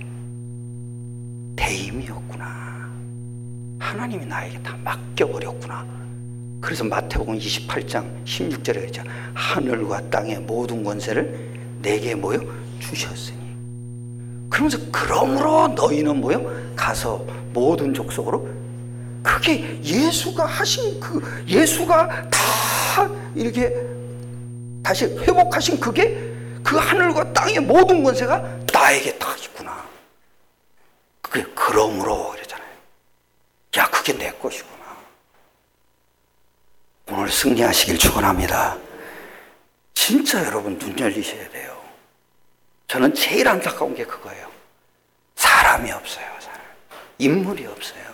대임. 대임이었구나. 하나님이 나에게 다 맡겨버렸구나. 그래서 마태복음 이십팔 장 십육 절에 있죠. 하늘과 땅의 모든 권세를 내게 뭐요? 주셨으니. 그러면서 그러므로 너희는 뭐요? 가서 모든 족속으로. 그게 예수가 하신 그 예수가 다 이렇게 다시 회복하신 그게 그 하늘과 땅의 모든 권세가 나에게 다 있구나. 그게 그러므로 이러잖아요. 야, 그게 내 것이구나. 오늘 승리하시길 축원합니다. 진짜 여러분 눈 열리셔야 돼요. 저는 제일 안타까운 게 그거예요. 사람이 없어요. 사람. 인물이 없어요.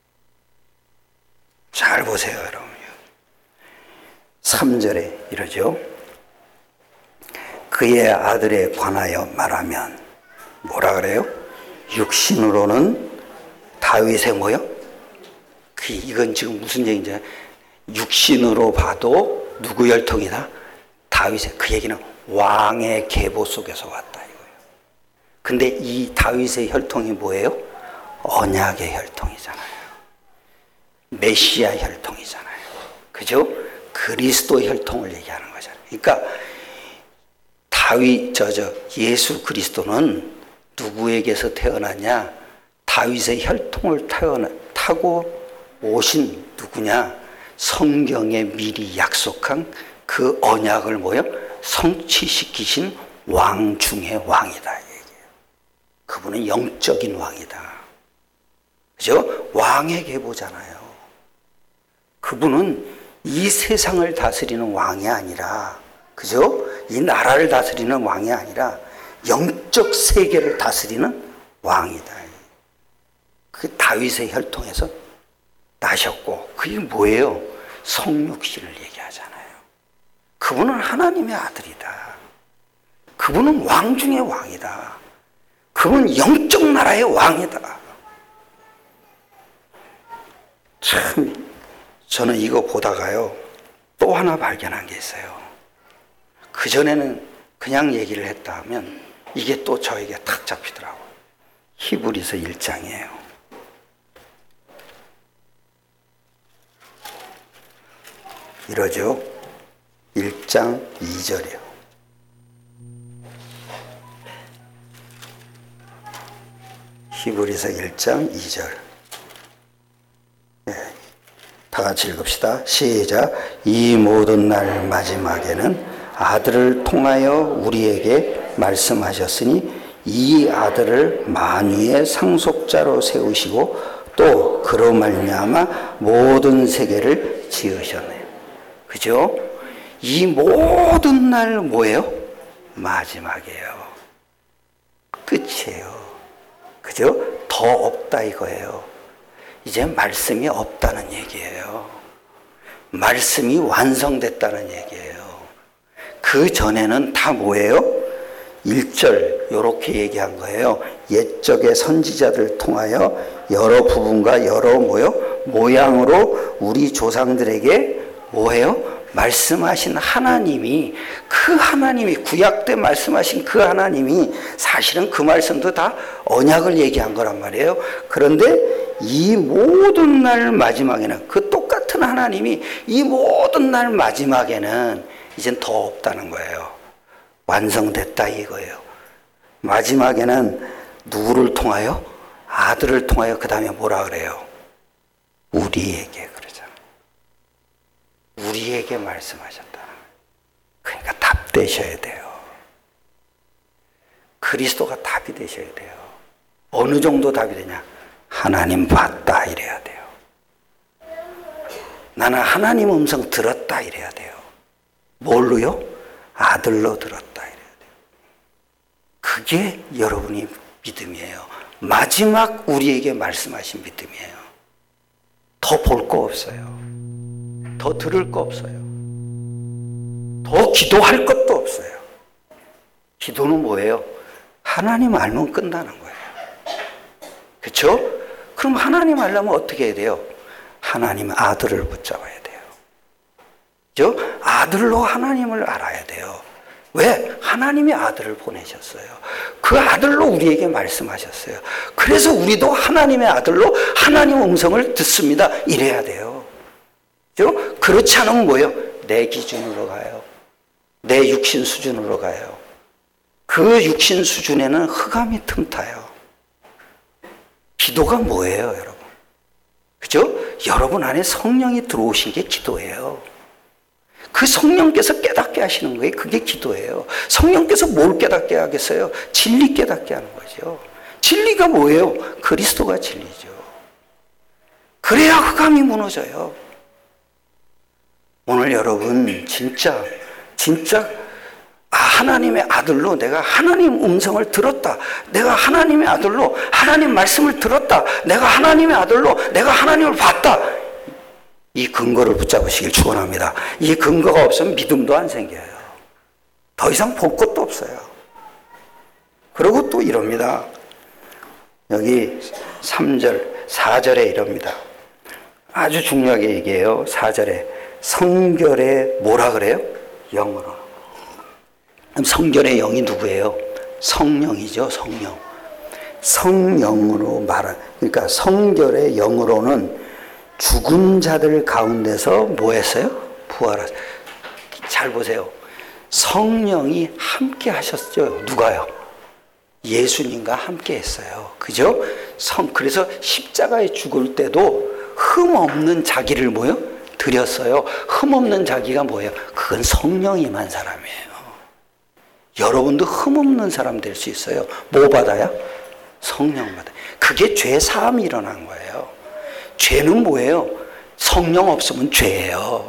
잘 보세요, 여러분. 삼 절에 이러죠. 그의 아들에 관하여 말하면 뭐라 그래요? 육신으로는 다윗의 뭐요? 그 이건 지금 무슨 얘기인지, 육신으로 봐도 누구 혈통이다? 다윗의. 그 얘기는 왕의 계보 속에서 왔다 이거예요. 근데 이 다윗의 혈통이 뭐예요? 언약의 혈통이잖아요. 메시아 혈통이잖아요. 그죠? 그리스도 혈통을 얘기하는 거잖아요. 그러니까 다윗 저 저 예수 그리스도는 누구에게서 태어났냐? 다윗의 혈통을 태어나, 타고 오신 누구냐? 성경에 미리 약속한 그 언약을 뭐요? 성취시키신 왕 중의 왕이다 얘기해요. 그분은 영적인 왕이다. 그죠? 왕의 계보잖아요. 그분은 이 세상을 다스리는 왕이 아니라, 그죠? 이 나라를 다스리는 왕이 아니라 영적 세계를 다스리는 왕이다. 그 다윗의 혈통에서 나셨고, 그게 뭐예요? 성육신을 얘기하잖아요. 그분은 하나님의 아들이다. 그분은 왕 중의 왕이다. 그분은 영적 나라의 왕이다. 참, 저는 이거 보다가요, 또 하나 발견한 게 있어요. 그전에는 그냥 얘기를 했다 하면 이게 또 저에게 탁 잡히더라고요. 히브리서 일 장이에요. 이러죠. 일 장 이 절이요. 히브리서 일 장 이 절. 네. 다 같이 읽읍시다. 시작. 이 모든 날 마지막에는 아들을 통하여 우리에게 말씀하셨으니 이 아들을 만유의 상속자로 세우시고 또 그로 말미암아 모든 세계를 지으셨네요. 그죠? 이 모든 날 뭐예요? 마지막이에요. 끝이에요. 그죠? 더 없다 이거예요. 이제 말씀이 없다는 얘기예요. 말씀이 완성됐다는 얘기예요. 그 전에는 다 뭐예요? 일 절 이렇게 얘기한 거예요. 옛적의 선지자들 통하여 여러 부분과 여러 뭐요? 모양으로 우리 조상들에게 뭐예요? 말씀하신 하나님이, 그 하나님이, 구약 때 말씀하신 그 하나님이 사실은 그 말씀도 다 언약을 얘기한 거란 말이에요. 그런데 이 모든 날 마지막에는, 그 똑같은 하나님이 이 모든 날 마지막에는 이젠 더 없다는 거예요. 완성됐다 이거예요. 마지막에는 누구를 통하여? 아들을 통하여. 그 다음에 뭐라 그래요? 우리에게 그러잖아. 우리에게 말씀하셨다. 그러니까 답 되셔야 돼요. 그리스도가 답이 되셔야 돼요. 어느 정도 답이 되냐? 하나님 봤다 이래야 돼요. 나는 하나님 음성 들었다 이래야 돼요. 뭘로요? 아들로 들었다 이래야 돼요. 그게 여러분이 믿음이에요. 마지막 우리에게 말씀하신 믿음이에요. 더 볼 거 없어요. 더 들을 거 없어요. 더 기도할 것도 없어요. 기도는 뭐예요? 하나님 알면 끝나는 거예요. 그렇죠? 그럼 하나님 알려면 어떻게 해야 돼요? 하나님 아들을 붙잡아야 돼요. 그죠? 아들로 하나님을 알아야 돼요. 왜? 하나님이 아들을 보내셨어요. 그 아들로 우리에게 말씀하셨어요. 그래서 우리도 하나님의 아들로 하나님 음성을 듣습니다. 이래야 돼요. 그죠? 그렇지 않으면 뭐예요? 내 기준으로 가요. 내 육신 수준으로 가요. 그 육신 수준에는 흑암이 틈타요. 기도가 뭐예요, 여러분? 그죠? 여러분 안에 성령이 들어오신 게 기도예요. 그 성령께서 깨닫게 하시는 거예요. 그게 기도예요. 성령께서 뭘 깨닫게 하겠어요? 진리 깨닫게 하는 거죠. 진리가 뭐예요? 그리스도가 진리죠. 그래야 흑암이 무너져요. 오늘 여러분 진짜 진짜 아, 하나님의 아들로 내가 하나님 음성을 들었다. 내가 하나님의 아들로 하나님 말씀을 들었다. 내가 하나님의 아들로 내가 하나님을 봤다. 이 근거를 붙잡으시길 축원합니다. 이 근거가 없으면 믿음도 안 생겨요. 더 이상 볼 것도 없어요. 그리고 또 이럽니다. 여기 삼 절, 사 절에 이럽니다. 아주 중요하게 얘기해요. 사 절에 성결에 뭐라 그래요? 영으로. 그럼 성결의 영이 누구예요? 성령이죠. 성령. 성령으로 말하, 그러니까 성결의 영으로는 죽은 자들 가운데서 뭐 했어요? 부활하셨어요. 잘 보세요. 성령이 함께 하셨죠. 누가요? 예수님과 함께 했어요. 그죠? 성, 그래서 십자가에 죽을 때도 흠 없는 자기를 뭐요? 드렸어요. 흠 없는 자기가 뭐예요? 그건 성령이 임한 사람이에요. 여러분도 흠 없는 사람 될 수 있어요. 뭐 받아요? 성령 받아요. 그게 죄 사함이 일어난 거예요. 죄는 뭐예요? 성령 없으면 죄예요.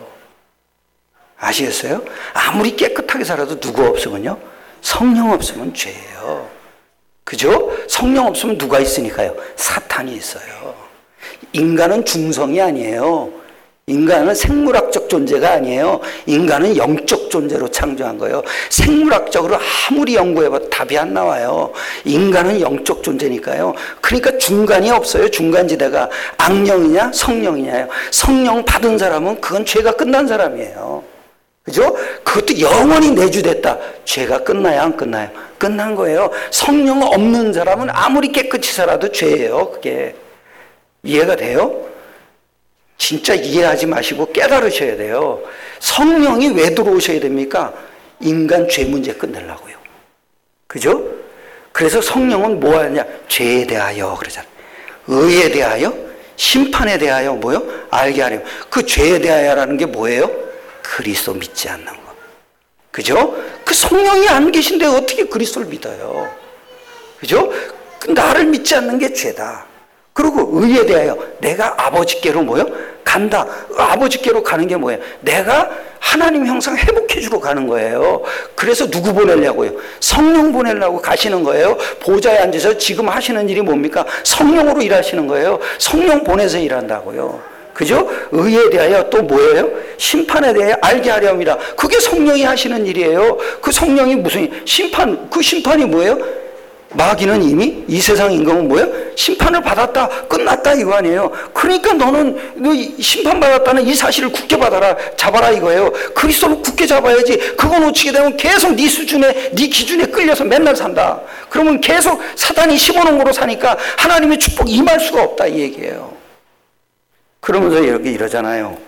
아시겠어요? 아무리 깨끗하게 살아도 누구 없으면요? 성령 없으면 죄예요. 그죠? 성령 없으면 누가 있으니까요? 사탄이 있어요. 인간은 중성이 아니에요. 인간은 생물학적 존재가 아니에요. 인간은 영적 존재로 창조한 거예요. 생물학적으로 아무리 연구해봐도 답이 안 나와요. 인간은 영적 존재니까요. 그러니까 중간이 없어요. 중간지대가 악령이냐 성령이냐요. 성령 받은 사람은 그건 죄가 끝난 사람이에요. 그죠? 그것도 영원히 내주됐다. 죄가 끝나야 안 끝나요? 끝난 거예요. 성령 없는 사람은 아무리 깨끗이 살아도 죄예요. 그게 이해가 돼요? 진짜 이해하지 마시고 깨달으셔야 돼요. 성령이 왜 들어오셔야 됩니까? 인간 죄 문제 끝내려고요. 그죠? 그래서 성령은 뭐 하냐? 죄에 대하여 그러잖아요. 의에 대하여, 심판에 대하여 뭐요? 알게 하려면. 그 죄에 대하여라는 게 뭐예요? 그리스도 믿지 않는 것. 그죠? 그 성령이 안 계신데 어떻게 그리스도를 믿어요? 그죠? 나를 믿지 않는 게 죄다. 그리고 의에 대하여 내가 아버지께로 뭐요? 간다. 아버지께로 가는 게 뭐예요? 내가 하나님 형상 회복해 주러 가는 거예요. 그래서 누구 보내려고요? 성령 보내려고 가시는 거예요. 보좌에 앉아서 지금 하시는 일이 뭡니까? 성령으로 일하시는 거예요. 성령 보내서 일한다고요. 그죠? 의에 대하여 또 뭐예요? 심판에 대하여 알게 하려함이라. 그게 성령이 하시는 일이에요. 그 성령이 무슨 심판, 그 심판이 뭐예요? 마귀는 이미 이 세상 임금은 뭐예요? 심판을 받았다. 끝났다 이거 아니에요. 그러니까 너는 너 심판받았다는 이 사실을 굳게 받아라. 잡아라 이거예요. 그리스도를 굳게 잡아야지. 그거 놓치게 되면 계속 네 수준에 네 기준에 끌려서 맨날 산다. 그러면 계속 사단이 심어놓은 거로 사니까 하나님의 축복 임할 수가 없다 이 얘기예요. 그러면서 이렇게 이러잖아요.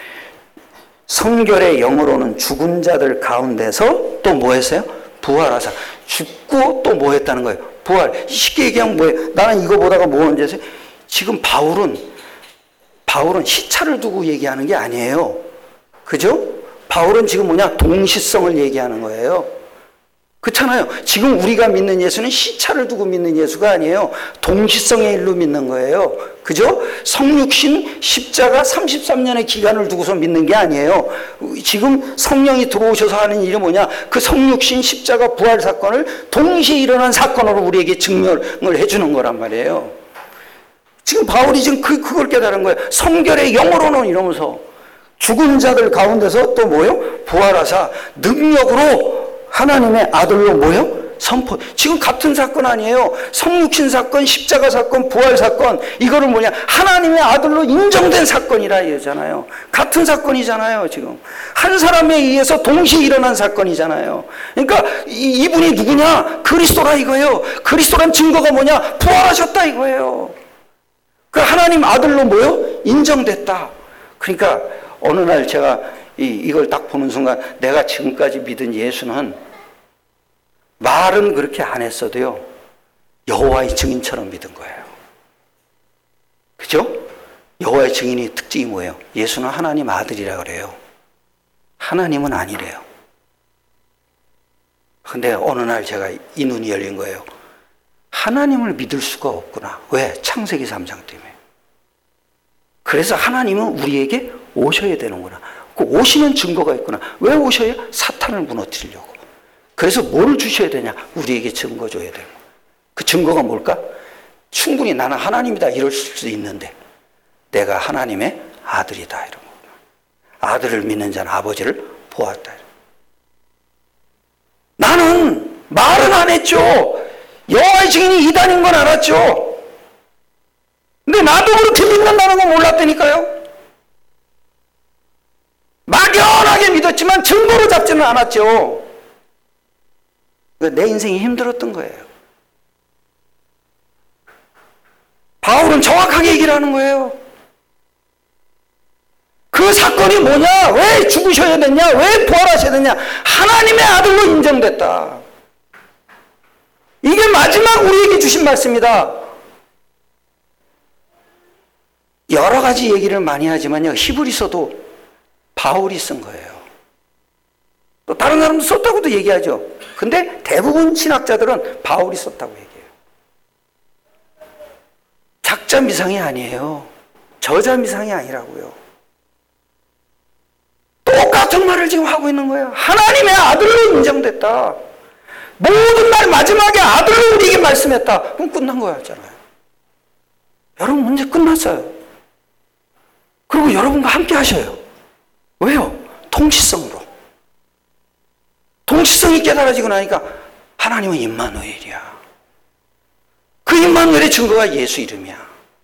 성결의 영으로는 죽은 자들 가운데서 또 뭐 했어요? 부활하사. 죽고 또 뭐 했다는 거예요? 부활. 쉽게 얘기하면 뭐예요? 나는 이거 보다가 뭐 언제 했어요? 지금 바울은, 바울은 시차를 두고 얘기하는 게 아니에요. 그죠? 바울은 지금 뭐냐? 동시성을 얘기하는 거예요. 그렇잖아요. 지금 우리가 믿는 예수는 시차를 두고 믿는 예수가 아니에요. 동시성의 일로 믿는 거예요. 그죠? 성육신 십자가 삼십삼 년의 기간을 두고서 믿는 게 아니에요. 지금 성령이 들어오셔서 하는 일이 뭐냐? 그 성육신 십자가 부활 사건을 동시에 일어난 사건으로 우리에게 증명을 해주는 거란 말이에요. 지금 바울이 지금 그, 그걸 깨달은 거예요. 성결의 영으로는 이러면서 죽은 자들 가운데서 또 뭐요? 부활하사 능력으로 하나님의 아들로 뭐요? 선포. 지금 같은 사건 아니에요. 성육신 사건, 십자가 사건, 부활 사건. 이거를 뭐냐? 하나님의 아들로 인정된 사건이라 이러잖아요. 같은 사건이잖아요, 지금. 한 사람에 의해서 동시에 일어난 사건이잖아요. 그러니까 이, 이분이 누구냐? 그리스도라 이거예요. 그리스도란 증거가 뭐냐? 부활하셨다 이거예요. 그 하나님 아들로 뭐요? 인정됐다. 그러니까 어느 날 제가 이, 이걸 딱 보는 순간 내가 지금까지 믿은 예수는 말은 그렇게 안 했어도요 여호와의 증인처럼 믿은 거예요. 그죠? 여호와의 증인의 특징이 뭐예요? 예수는 하나님 아들이라 그래요. 하나님은 아니래요. 근데 어느 날 제가 이 눈이 열린 거예요. 하나님을 믿을 수가 없구나. 왜? 창세기 삼 장 때문에. 그래서 하나님은 우리에게 오셔야 되는구나. 그 오시는 증거가 있구나. 왜 오셔요? 사탄을 무너뜨리려고. 그래서 뭘 주셔야 되냐? 우리에게 증거 줘야 되는 거예요. 그 증거가 뭘까? 충분히 나는 하나님이다 이럴 수 있는데 내가 하나님의 아들이다 이런 거. 아들을 믿는 자는 아버지를 보았다. 나는 말은 안 했죠. 여호와의 증인이 이단인 건 알았죠. 근데 나도 그렇게 믿는다는 건 몰랐다니까요. 막연하게 믿었지만 증거로 잡지는 않았죠. 내 인생이 힘들었던 거예요. 바울은 정확하게 얘기를 하는 거예요. 그 사건이 뭐냐? 왜 죽으셔야 됐냐? 왜 부활하셔야 됐냐? 하나님의 아들로 인정됐다. 이게 마지막 우리에게 주신 말씀이다. 여러 가지 얘기를 많이 하지만요, 히브리서도 바울이 쓴 거예요. 또 다른 사람도 썼다고도 얘기하죠. 근데 대부분 신학자들은 바울이 썼다고 얘기해요. 작자 미상이 아니에요. 저자 미상이 아니라고요. 똑같은 말을 지금 하고 있는 거예요. 하나님의 아들로 인정됐다. 모든 말 마지막에 아들로 우리에게 말씀했다. 그럼 끝난 거였잖아요. 여러분 문제 끝났어요. 그리고 여러분과 함께 하셔요. 왜요? 통치성으로. 통치성이 깨달아지고 나니까 하나님은 임마누엘이야. 그 임마누엘의 증거가 예수 이름이야.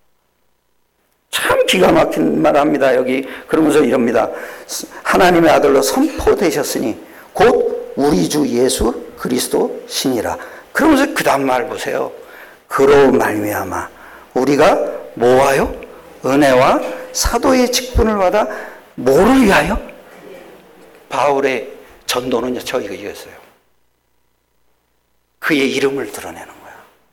참 기가 막힌 말 합니다. 여기 그러면서 이럽니다. 하나님의 아들로 선포되셨으니 곧 우리 주 예수 그리스도 신이라. 그러면서 그 다음 말 보세요. 그로 말미암아 우리가 뭐와요? 은혜와 사도의 직분을 받아 뭐를 위하여? 바울의 전도는요, 저희가 이겼어요. 그의 이름을 드러내는 거야.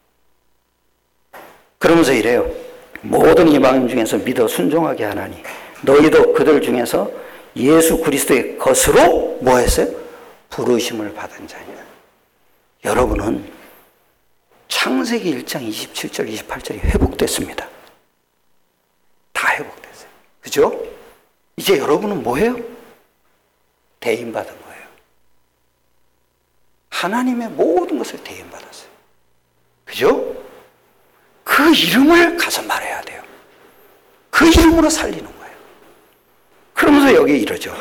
그러면서 이래요. 모든 이방인 중에서 믿어 순종하게 하나니 너희도 그들 중에서 예수 그리스도의 것으로 뭐 했어요? 부르심을 받은 자냐. 여러분은 창세기 일 장 이십칠 절 이십팔 절이 회복됐습니다. 다 회복됐어요. 그죠? 이제 여러분은 뭐예요? 대인받은 거예요. 하나님의 모든 것을 대인받았어요. 그죠? 그 이름을 가서 말해야 돼요. 그 이름으로 살리는 거예요. 그러면서 여기 이러죠.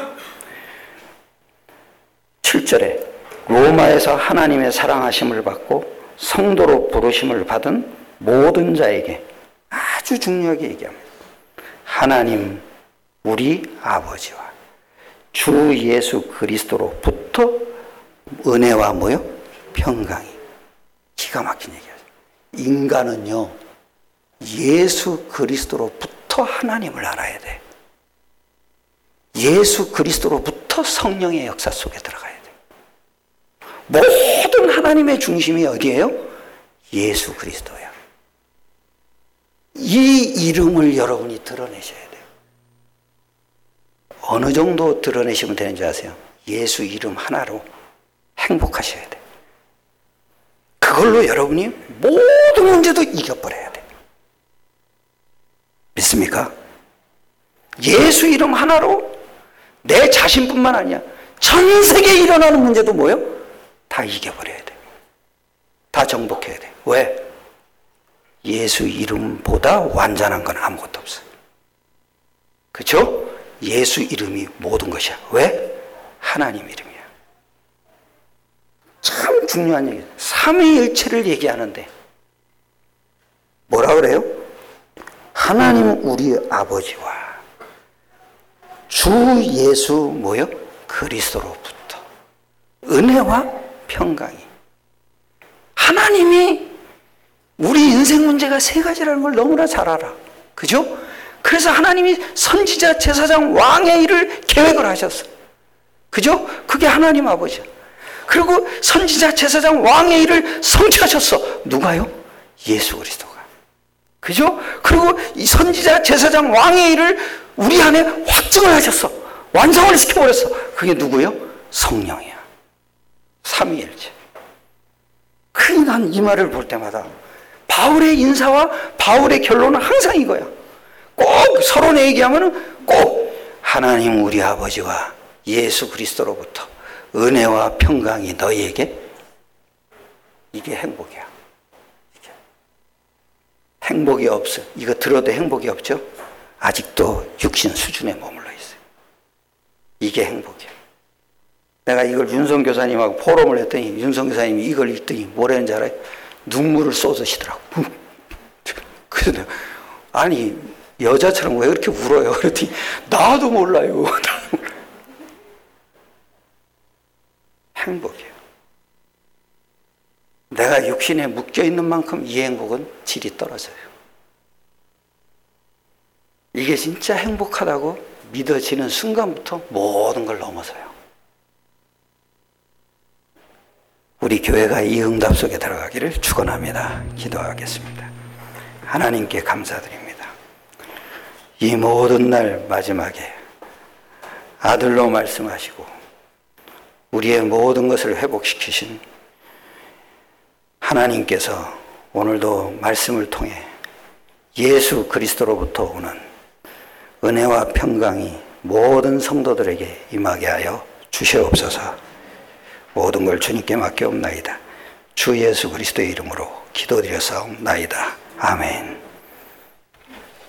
칠 절에 로마에서 하나님의 사랑하심을 받고 성도로 부르심을 받은 모든 자에게 아주 중요하게 얘기합니다. 하나님 우리 아버지와 주 예수 그리스도로부터 은혜와 뭐요? 평강이. 기가 막힌 얘기하죠. 인간은요, 예수 그리스도로부터 하나님을 알아야 돼. 예수 그리스도로부터 성령의 역사 속에 들어가야 돼. 모든 하나님의 중심이 어디예요? 예수 그리스도야. 이 이름을 여러분이 드러내셔야 돼요. 어느 정도 드러내시면 되는지 아세요? 예수 이름 하나로 행복하셔야 돼요. 그걸로 여러분이 모든 문제도 이겨버려야 돼요. 믿습니까? 예수 이름 하나로 내 자신뿐만 아니야, 전 세계에 일어나는 문제도 뭐예요? 다 이겨버려야 돼요. 다 정복해야 돼요. 왜? 예수 이름보다 완전한 건 아무것도 없어요. 그렇죠? 예수 이름이 모든 것이야. 왜? 하나님 이름이야. 참 중요한 얘기예요. 삼위일체를 얘기하는데 뭐라 그래요? 하나님 우리 아버지와 주 예수 뭐요? 그리스도로부터 은혜와 평강이. 하나님이 우리 인생 문제가 세 가지라는 걸 너무나 잘 알아. 그죠? 그래서 하나님이 선지자, 제사장, 왕의 일을 계획을 하셨어. 그죠? 그게 하나님 아버지야. 그리고 선지자, 제사장, 왕의 일을 성취하셨어. 누가요? 예수 그리스도가. 그죠? 그리고 이 선지자, 제사장, 왕의 일을 우리 안에 확증을 하셨어. 완성을 시켜버렸어. 그게 누구요? 성령이야. 삼위일체. 그 난 이 말을 볼 때마다 바울의 인사와 바울의 결론은 항상 이거야. 꼭 서론에 얘기하면은 꼭 하나님 우리 아버지와 예수 그리스도로부터 은혜와 평강이 너희에게. 이게 행복이야. 이게. 행복이 없어. 이거 들어도 행복이 없죠? 아직도 육신 수준에 머물러 있어요. 이게 행복이야. 내가 이걸 윤성 교사님하고 포럼을 했더니 윤성 교사님이 이걸 읽더니 뭐라는지 알아요? 눈물을 쏟으시더라고. 그래서 내가 아니 여자처럼 왜 그렇게 울어요? 그랬더니 나도 몰라요. 나도 몰라요. 행복이에요. 내가 육신에 묶여 있는 만큼 이 행복은 질이 떨어져요. 이게 진짜 행복하다고 믿어지는 순간부터 모든 걸 넘어서요. 우리 교회가 이 응답 속에 들어가기를 축원합니다. 기도하겠습니다. 하나님께 감사드립니다. 이 모든 날 마지막에 아들로 말씀하시고 우리의 모든 것을 회복시키신 하나님께서 오늘도 말씀을 통해 예수 그리스도로부터 오는 은혜와 평강이 모든 성도들에게 임하게 하여 주시옵소서. 모든 걸 주님께 맡겨옵나이다. 주 예수 그리스도의 이름으로 기도드렸사옵나이다. 아멘.